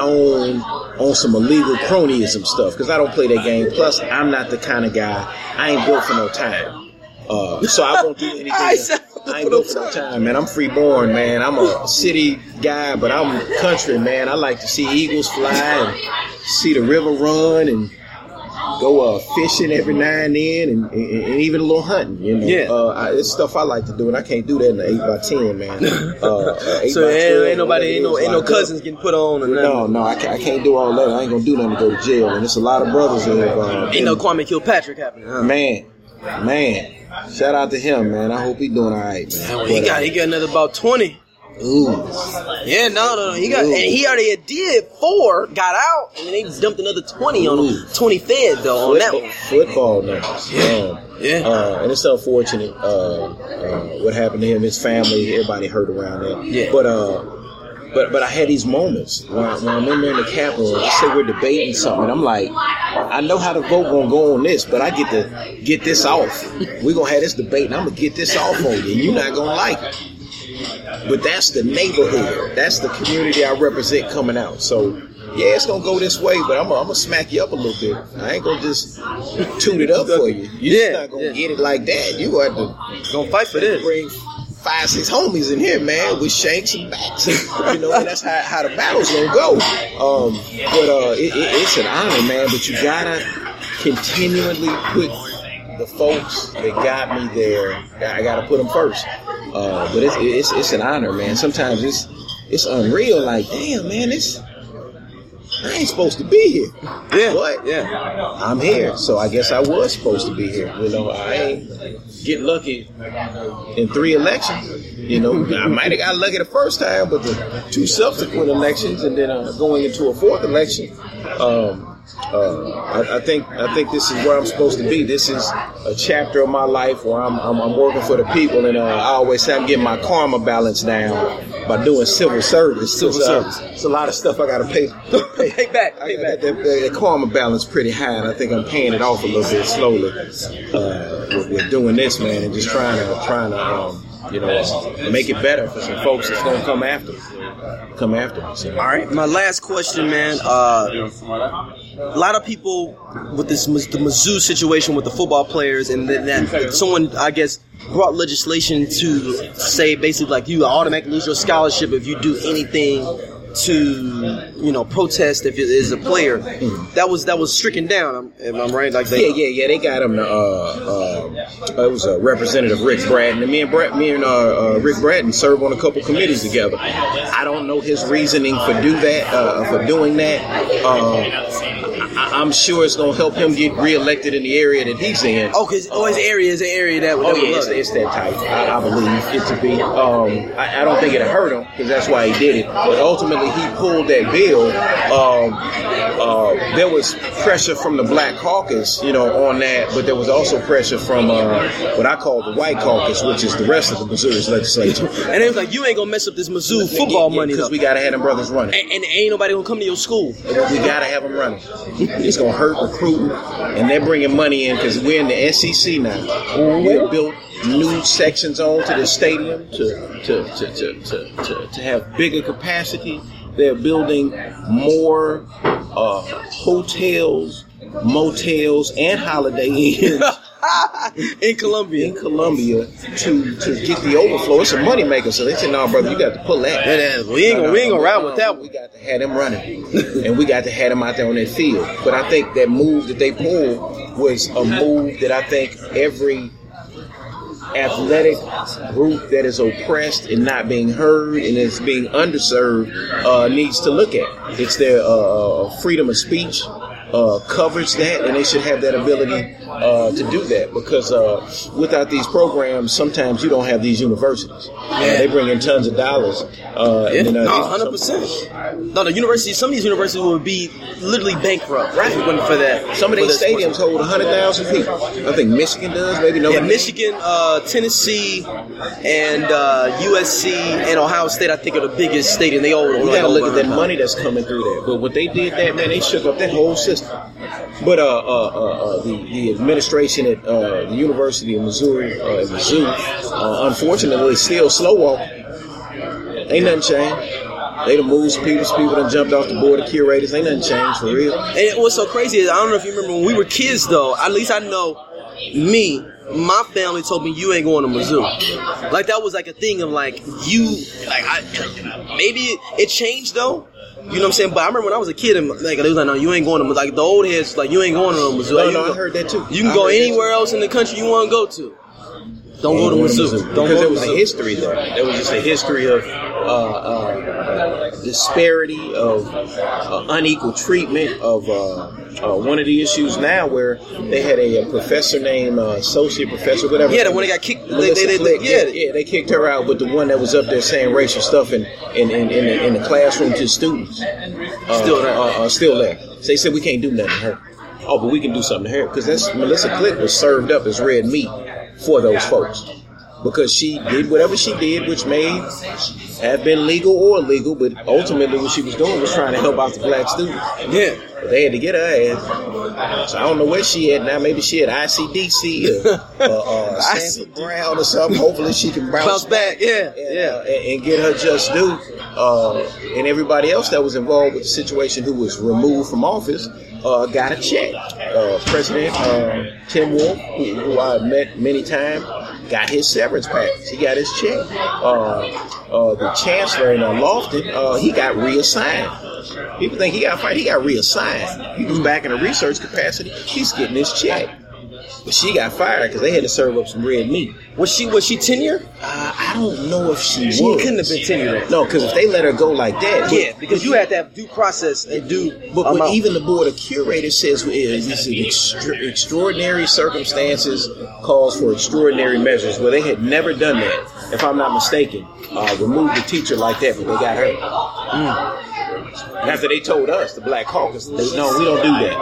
on some illegal cronyism stuff, because I don't play that game. Plus, I'm not the kind of guy. I ain't built for no time. So I won't do anything. I ain't built for no time, man. I'm free-born, man. I'm a city guy, but I'm country, man. I like to see eagles fly and see the river run and go fishing every now and then, and even a little hunting. You know, it's stuff I like to do, and I can't do that in the 8x10, man. So ain't no cousins getting put on. Or no, I can't do all that. I ain't gonna do nothing to go to jail, and there's a lot of brothers that ain't no Kwame Kilpatrick happening. Huh? Man, shout out to him, man. I hope he's doing all right, man. Well, he got another about 20. Ooh. Yeah, no. He already did 4, got out, and then they dumped another 20 on him. 20 fed though on that one. Football numbers. And it's unfortunate what happened to him, his family, everybody hurt around that. Yeah. But I had these moments when I'm in there in the Capitol, and I say we're debating something, and I'm like, I know how the vote gonna go on this, but I get to get this off. We're gonna have this debate, and I'm gonna get this off on you, and you're not gonna like it. But that's the neighborhood. That's the community I represent coming out. So, yeah, it's going to go this way, but I'm going to smack you up a little bit. I ain't going to just toot it up for you. You're just not going to get it like that. You got to fight for this. Bring 5-6 homies in here, man, with shanks and bats. And that's how the battle's going to go. But it's an honor, man. But you got to continually put the folks that got me there, I got to put them first. But it's an honor, man. Sometimes it's unreal. Like, damn, man, I ain't supposed to be here. Yeah. But I'm here, so I guess I was supposed to be here. I ain't get lucky in 3 elections. I might have got lucky the first time, but the 2 subsequent elections, and then going into a 4th election. I think this is where I'm supposed to be. This is a chapter of my life where I'm working for the people, and I always say I'm getting my karma balance down by doing civil service. It's a lot of stuff I got to pay back. The karma balance pretty high, and I think I'm paying it off a little bit slowly with doing this, man, and just trying to make it better for some folks that's gonna come after me. So. All right, my last question, man. A lot of people with the Mizzou situation with the football players, and that someone, I guess, brought legislation to say basically like you automatically lose your scholarship if you do anything to protest if it is a player. That was stricken down. Am I right? Like They got him. It was Representative Rick Bratton, and me and Rick Bratton served on a couple committees together. I don't know his reasoning for doing that. I'm sure it's gonna help him get reelected in the area that he's in. His area is an area that. It's that type. I believe it to be. I don't think it hurt him because that's why he did it. But ultimately, he pulled that bill. There was pressure from the Black Caucus, on that, but there was also pressure from what I call the White Caucus, which is the rest of the Missouri legislature. And it was like, you ain't gonna mess up this Mizzou football money because we gotta have them brothers running. And ain't nobody gonna come to your school. We gotta have them running. It's gonna hurt recruiting, and they're bringing money in because we're in the SEC now. We built new sections onto the stadium to have bigger capacity. They're building more hotels, motels, and Holiday Inns in Columbia to get the overflow. It's a money maker. So they said, "No, brother, you got to pull that. We ain't gonna ride with that one. We got to have them running, and we got to have them out there on that field." But I think that move that they pulled was a move that I think every athletic group that is oppressed and not being heard and is being underserved needs to look at. It's their freedom of speech covers that, and they should have that ability to do that, because without these programs, sometimes you don't have these universities. They bring in tons of dollars. 100%. No, the universities, some of these universities would be literally bankrupt if it wasn't for that. Some of these stadiums hold 100,000 people. I think Michigan does, maybe no. Yeah, Michigan, Tennessee, and USC and Ohio State, I think, are the biggest stadium. They all you got to look at that money that's coming through there. But what they did, they shook up that whole system. But the administration at the University of Missouri, Mizzou, unfortunately, is still slow walking. Ain't nothing changed. They done moved some people done jumped off the board of curators. Ain't nothing changed for real. And what's so crazy is, I don't know if you remember when we were kids, though. At least I know my family told me you ain't going to Mizzou. Like, that was like a thing of like, maybe it changed though. You know what I'm saying? But I remember when I was a kid, and like they was like, "No, you ain't going to." Like the old heads, like, you ain't going to Mizzou. I heard that too. You can go anywhere else in the country you want to go to. Don't go to Mizzou. Because there was a history there. There was just a history of disparity, of unequal treatment, of one of the issues now where they had a professor named associate professor, whatever. Yeah, the one that got kicked. They kicked her out, but the one that was up there saying racial stuff in the classroom to students, still there. So they said we can't do nothing to her. Oh, but we can do something to her, because that's Melissa Click was served up as red meat for those folks, because she did whatever she did, which may have been legal or illegal, but ultimately what she was doing was trying to help out the black students. Yeah. But they had to get her ass. So I don't know where she at now. Maybe she at ICDC or Stanford Brown or something. Hopefully she can bounce back. And get her just due. And everybody else that was involved with the situation who was removed from office got a check. President Tim Wolf, who I met many times, got his severance package. He got his check. The chancellor in Lofton, he got reassigned. People think he got fired. He got reassigned. He was back in a research capacity. He's getting his check. But she got fired because they had to serve up some red meat. Was she tenured? I don't know if she was. She couldn't have been tenured. No, because if they let her go like that. Yeah, because you had to have due process and due. But what even the board of curators says is extraordinary circumstances calls for extraordinary measures. Well, they had never done that, if I'm not mistaken. Removed the teacher like that, but they got her. After they told us, the Black Caucus, no, we don't do that.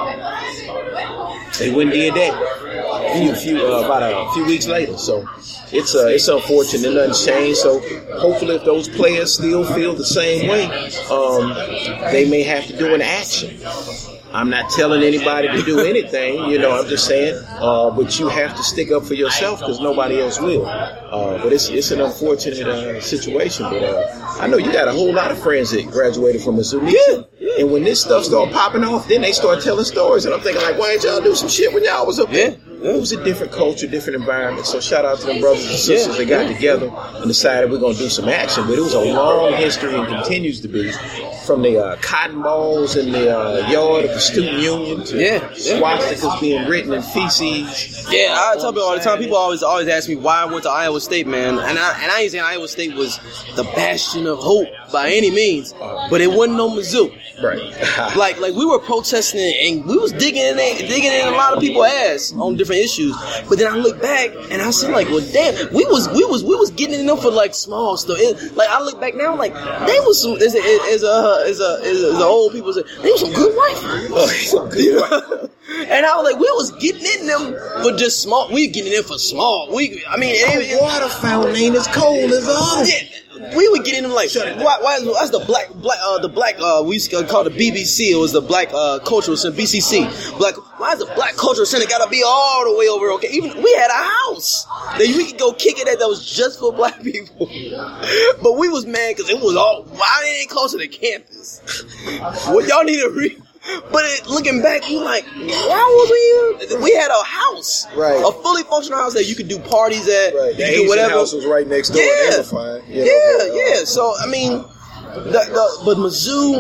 They went and did that about a few weeks later. So it's unfortunate. Nothing's changed. So hopefully, if those players still feel the same way, they may have to do an action. I'm not telling anybody to do anything, I'm just saying, but you have to stick up for yourself because nobody else will. But it's an unfortunate situation. But I know you got a whole lot of friends that graduated from Mizzou. Yeah. And when this stuff started popping off, then they start telling stories. And I'm thinking, like, why didn't y'all do some shit when y'all was up there? It was a different culture, different environment. So shout out to them brothers and sisters that got together and decided we're going to do some action. But it was a long history and continues to be, from the cotton balls in the yard of the student union to swastikas being written in feces. Yeah, I tell people all the time. People always ask me why I went to Iowa State, man. And I ain't saying Iowa State was the bastion of hope by any means, but it wasn't no Mizzou. Right. like we were protesting and we was digging in a lot of people's ass on different issues. But then I look back and I said, like, well, damn, we was getting in them for like small stuff. Like I look back now, like they was some as the old people say, they was some good white. And I was like, we was getting in them for just small. We getting in for small. Water fountain ain't as cold as ours. Yeah, we would get in them like, why that's the black we used to call the BBC. It was the Black Cultural Center, BCC. Why is the Black Cultural Center gotta be all the way over? Okay, even we had a house that we could go kick it at that was just for black people. But we was mad because it was why it ain't close to the campus? What y'all need to read? But looking back, you like, why was we had a house, right? A fully functional house that you could do parties at. Right. The Asian whatever. House was right next door. Yeah, they were fine. Yeah. So I mean, but Mizzou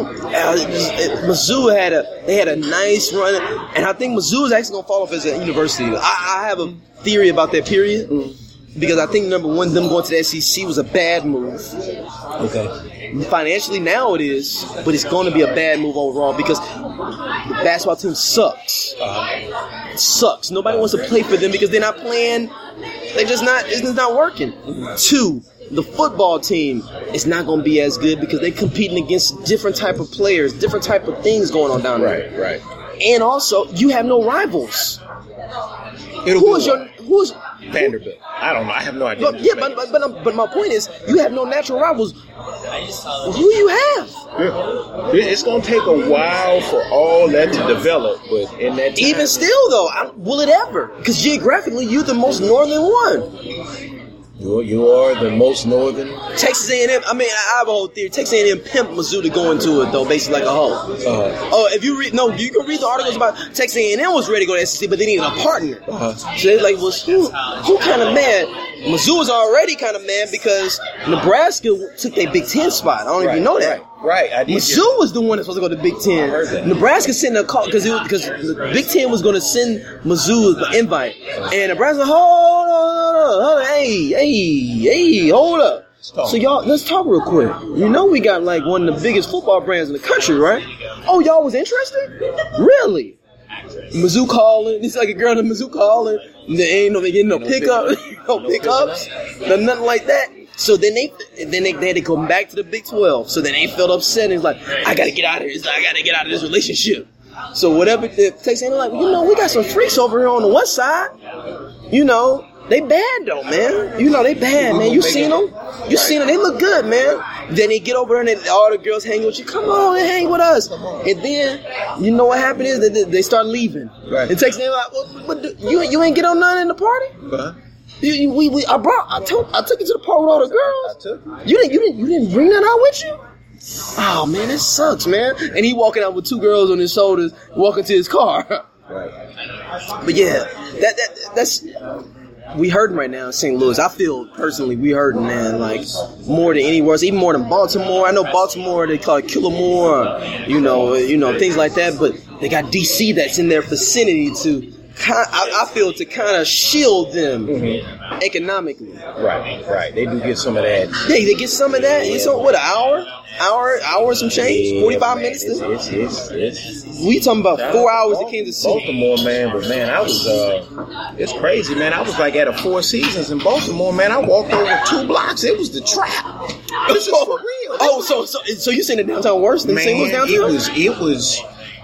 had a nice run, and I think Mizzou is actually gonna fall off as a university. I have a theory about that period. Because I think, number one, them going to the SEC was a bad move. Okay. Financially, now it is, but it's going to be a bad move overall because the basketball team sucks. Sucks. Nobody wants to play for them because they're not playing. It's just not working. Two, the football team is not going to be as good because they're competing against different type of players, different type of things going on down there. Right. And also, you have no rivals. Who's Vanderbilt? I don't know. I have no idea. But my point is, you have no natural rivals. Who you have? Yeah. It's going to take a while for all that to develop, but in that time, even still, though, will it ever? Because geographically, you're the most northern one. You are the most northern. Texas A&M. I mean, I have a whole theory. Texas A&M pimped Mizzou to go into it, though, basically like a hoe. If you read, you can read the articles about Texas A&M was ready to go to SEC, but they needed a partner. So they're like, well, who kind of mad? Mizzou was already kind of mad because Nebraska took their Big Ten spot. I don't even know that. Right. Mizzou was the one that's supposed to go to the Big Ten. Nebraska sent a call because the Big Ten was going to send Mizzou the invite, and Nebraska, hold on, hey, hold up. So y'all, let's talk real quick. You know we got like one of the biggest football brands in the country, right? Oh, y'all was interested? Really? Mizzou calling. It's like a girl in Mizzou calling. They ain't getting no pickups, nothing like that. So then they had to come back to the Big 12. So then they felt upset and it's like, I gotta get out of here. I gotta get out of this relationship. So whatever the takes, they're like, we got some freaks over here on the west side. They bad though, man. They bad, man. You seen them? They look good, man. Then they get over there and all the girls hang with you. Come on and hang with us. And then, you know what happened is they start leaving. Right. It takes them like, but you ain't get on none in the party? Uh-huh. I took you to the park with all the girls. You didn't bring that out with you? Oh man, it sucks, man. And he walking out with two girls on his shoulders, walking to his car. Right. But yeah, that's we hurting right now in St. Louis. I feel personally we hurting, man, like more than anywhere else, even more than Baltimore. I know Baltimore, they call it Killamore, things like that, but they got DC that's in their vicinity to I feel to kind of shield them economically. Right. They do get some of that. Yeah, they get some of that. It's what, an hour and some change, 45 minutes. We talking about 4 hours to Kansas City. Baltimore, man, but man, I was it's crazy, man. I was like at a Four Seasons in Baltimore, man. I walked over 2 blocks. It was the trap. This is for real. Oh, so you saying the downtown worse than St. Louis downtown? It was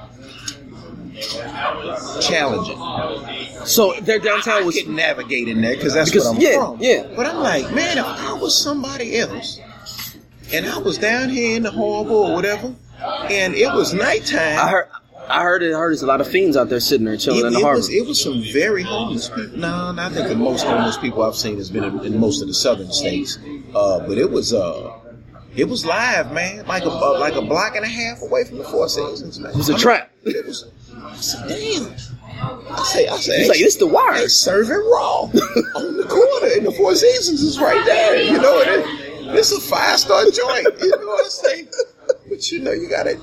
challenging. So their downtown was navigating there because what I'm from. Yeah. But I'm like, man, if I was somebody else and I was down here in the harbor or whatever, and it was nighttime. I heard there's a lot of fiends out there sitting there chilling in the harbor. It was some very homeless people. No, I think the most homeless people I've seen has been in most of the southern states. But it was live, man. Like a block and a half away from the Four Seasons, man. It was a trap. I said, damn. I say, He's like, this the wire. they serve it raw on the corner, and the Four Seasons is right there. You know, and it's a 5-star joint. You know what I'm saying? But you know, you gotta.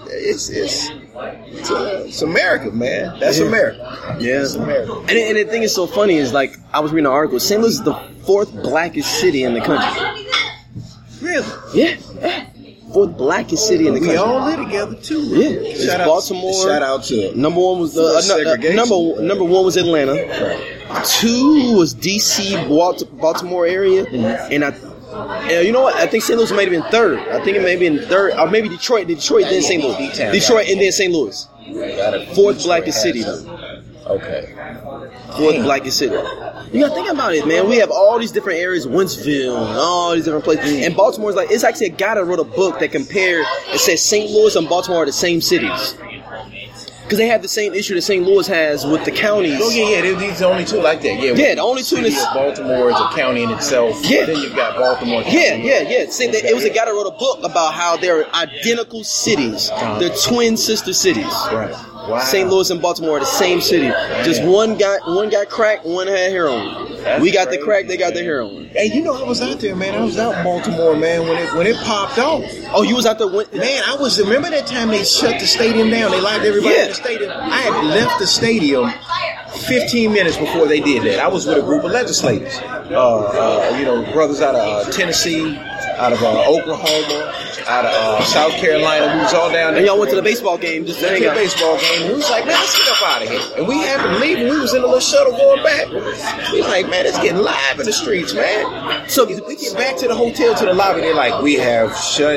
It's America, man. That's America. Yeah. It's America. And the thing is so funny is, like, I was reading an article. St. Louis is the 4th blackest city in the country. Really? Yeah. 4th blackest city in the country. We all live together too. Yeah. It's Baltimore. Shout out to Number one was segregation. number one was Atlanta. Right. 2 was DC, Baltimore area, and you know what? I think St. Louis might have been 3rd. I think it may have been 3rd, or maybe Detroit. Detroit then St. Louis. Detroit and then St. Louis. 4th blackest city though. Okay. 4th blackest city. You gotta think about it, man. We have all these different areas, Wentzville, and all these different places. And Baltimore's like, it's actually a guy that wrote a book that compared, it says St. Louis and Baltimore are the same cities. Because they have the same issue that St. Louis has with the counties. Oh yeah. These are the only two like that. Yeah. Yeah, the only two in City this. of Baltimore is a county in itself. Yeah. Then you've got Baltimore. Yeah. It was a guy that wrote a book about how they're identical cities. They're twin sister cities. Right. Wow. St. Louis and Baltimore are the same city. Just one got crack, one had heroin. We got the crack, they got the heroin. Hey, you know, I was out there, man. I was out in Baltimore, man, when it popped off. Oh, you was out there? Man, remember that time they shut the stadium down? They locked everybody in the stadium. I had left the stadium 15 minutes before they did that. I was with a group of legislators. You know, brothers out of Tennessee, out of Oklahoma, out of South Carolina. We was all down there. And y'all went to the baseball game just to hang out. Baseball game. And we was like, man, let's get up out of here. And we happened to leave, and we was in a little shuttle going back. We was like, man, it's getting live in the streets, man. So we get back to the hotel, to the lobby. They're like, we have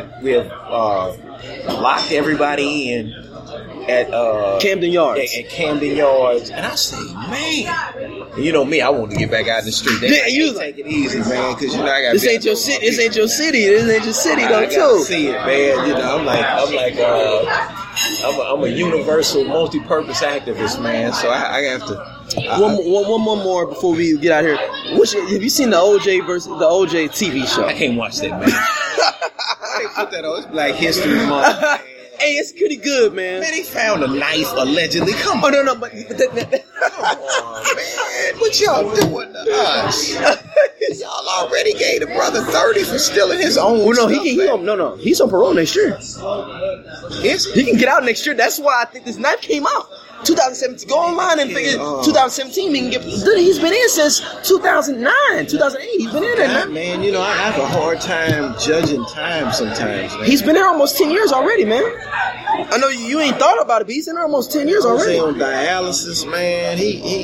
locked everybody in at Camden Yards. At Camden Yards. And I say, man, and you know me, I want to get back out in the street. You take it easy, man, because you know I got. This ain't your city. This ain't your city. This ain't your city, though. I gotta see it, man. You know, I'm a universal, multi-purpose activist, man. So I have to. One more before we get out here. Have you seen the OJ TV show? I can't watch that, man. Why they put that on? It's Black History Month. Man. Hey, it's pretty good, man. Man, they found a knife allegedly. Come on. Oh, no, but come on, man. What y'all doing to us? Y'all already gave the brother 30 for stealing his own. Oh no, stuff, he's on parole next year. Is he can get out next year? That's why I think this knife came out. 2017. Go online and figure 2017. He can get. He's been in since 2009, 2008. He's been in there, man. You know, I have a hard time judging time sometimes, man. He's been there almost 10 years already, man. I know you ain't thought about it, but he's in there almost 10 years already. On dialysis, man.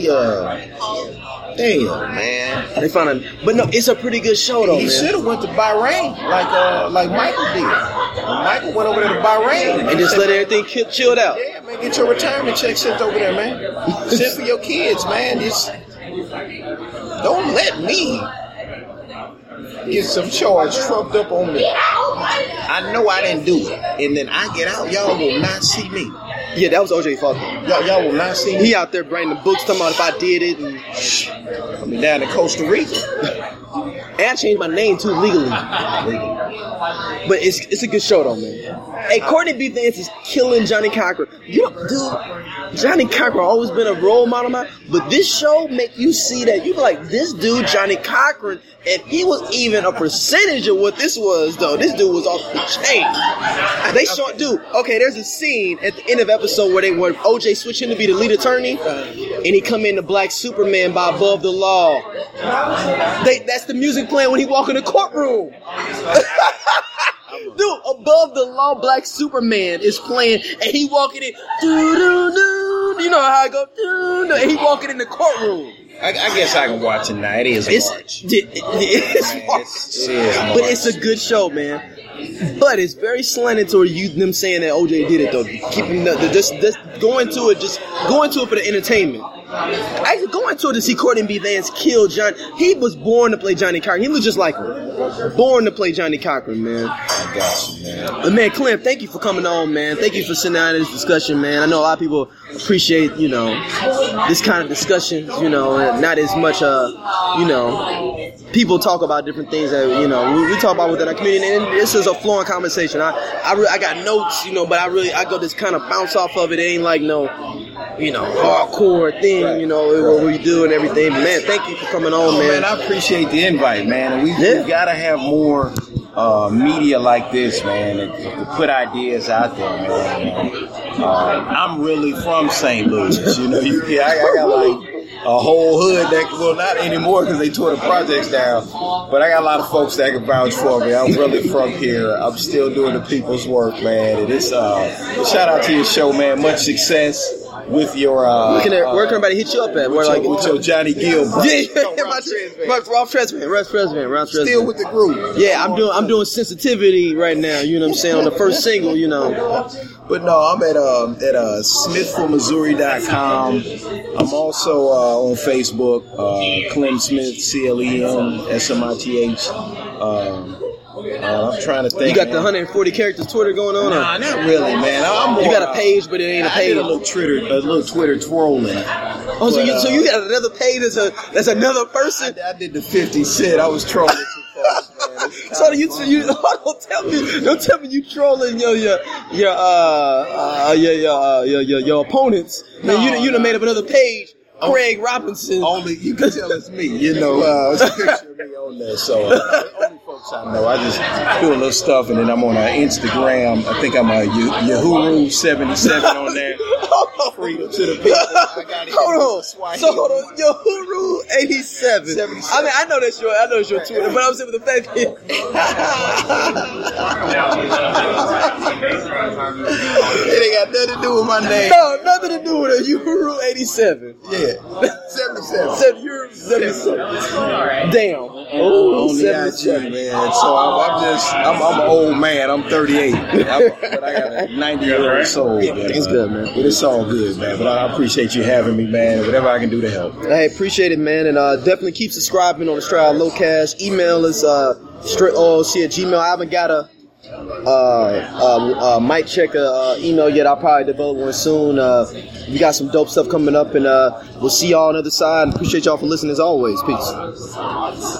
Damn, man. They found him, but no, it's a pretty good show though. He should have went to Bahrain like Michael did. When Michael went over there to Bahrain and just let everything chilled out. Yeah, man, get your retirement check sent over there, man. Send for your kids, man. Just don't let me get some charge trumped up on me. I know I didn't do it, and then I get out, y'all will not see me. Yeah, that was OJ's fault. Y'all will not see me. He out there writing the books talking about if I did it. And I mean, down in Costa Rica. And I changed my name too legally. But it's a good show though, man. Hey, Courtney B. Vance is killing Johnny Cochran. You know, dude, Johnny Cochran always been a role model of mine, but this show make you see that you be like, this dude Johnny Cochran, if he was even a percentage of what this was though, this dude was off the chain. They showed, dude. Okay, there's a scene at the end of episode where OJ switched him to be the lead attorney, and he come in the Black Superman by Above the Law. That's the music playing when he walk in the courtroom. Dude, Above the Law, Black Superman is playing, and he walking in, doo-doo-doo, you know how I go, doo-doo, and he walking in the courtroom. I guess I can watch it now. It is March. It's March. But it's a good show, man. But it's very slanted them saying that OJ did it though. Keeping just going to it for the entertainment. Actually, going to it to see Courtney B. Vance kill John. He was born to play Johnny Cochran. He looked just like him. Born to play Johnny Cochran, man. I got you, man. But man, Clem, thank you for coming on, man. Thank you for sitting down in this discussion, man. I know a lot of people appreciate, this kind of discussion, and not as much, people talk about different things that, we talk about within our community, and this is a flowing conversation. I got notes, but I go just kind of bounce off of it. It ain't like hardcore thing, what we do and everything. Man, thank you for coming on, man. Man, I appreciate the invite, man. And we gotta have more media like this, man, to put ideas out there, man. I'm really from St. Louis, I got like a whole hood that, well, not anymore because they tore the projects down, but I got a lot of folks that can vouch for me. I'm really from here. I'm still doing the people's work, man. And it's shout out to your show, man. Much success with your where can everybody hit you up at? With your Johnny Gill, bro. Ralph Tresvant. Still with the group. Yeah, I'm doing Sensitivity right now. You know what I'm saying, on the first single. But no, I'm at smithformissouri.com. I'm also on Facebook, Clem Smith, CLEM SMITH. I'm trying to think. You got the 140 characters Twitter going on? Nah, not really, man. I'm more, you got a page, but it ain't a page. I did a little Twitter trolling. Oh, so you got another page that's another person? I did the 50 Cent. I was trolling some folks, man. So don't tell me you trolling your opponents. Man, you done made up another page. Craig Robinson. Only you can tell it's me. It's a picture of me on there. So only folks I know. I just do a little stuff, and then I'm on Instagram. I think I'm a Yahoo77 on there. Freedom to the people. Hold on. Yahoo 87. I mean, I know that's your Twitter, but I'm saying with the fact that it ain't got nothing to do with my name. No, nothing to do with it. Yahoo 87. Yeah. 77. 77. Damn. Oh, 77, man. So I'm an old man. I'm 38. But I got a 90-year-old soul. It's good, man. But it's all good, man. But I appreciate you having me, man. Whatever I can do to help. I appreciate it, man. And definitely keep subscribing on the Straight Out Lowcast. Email is straightallc@gmail. I haven't got a mic check email yet. I'll probably develop one soon. We got some dope stuff coming up, and we'll see y'all on the other side. Appreciate y'all for listening as always. Peace.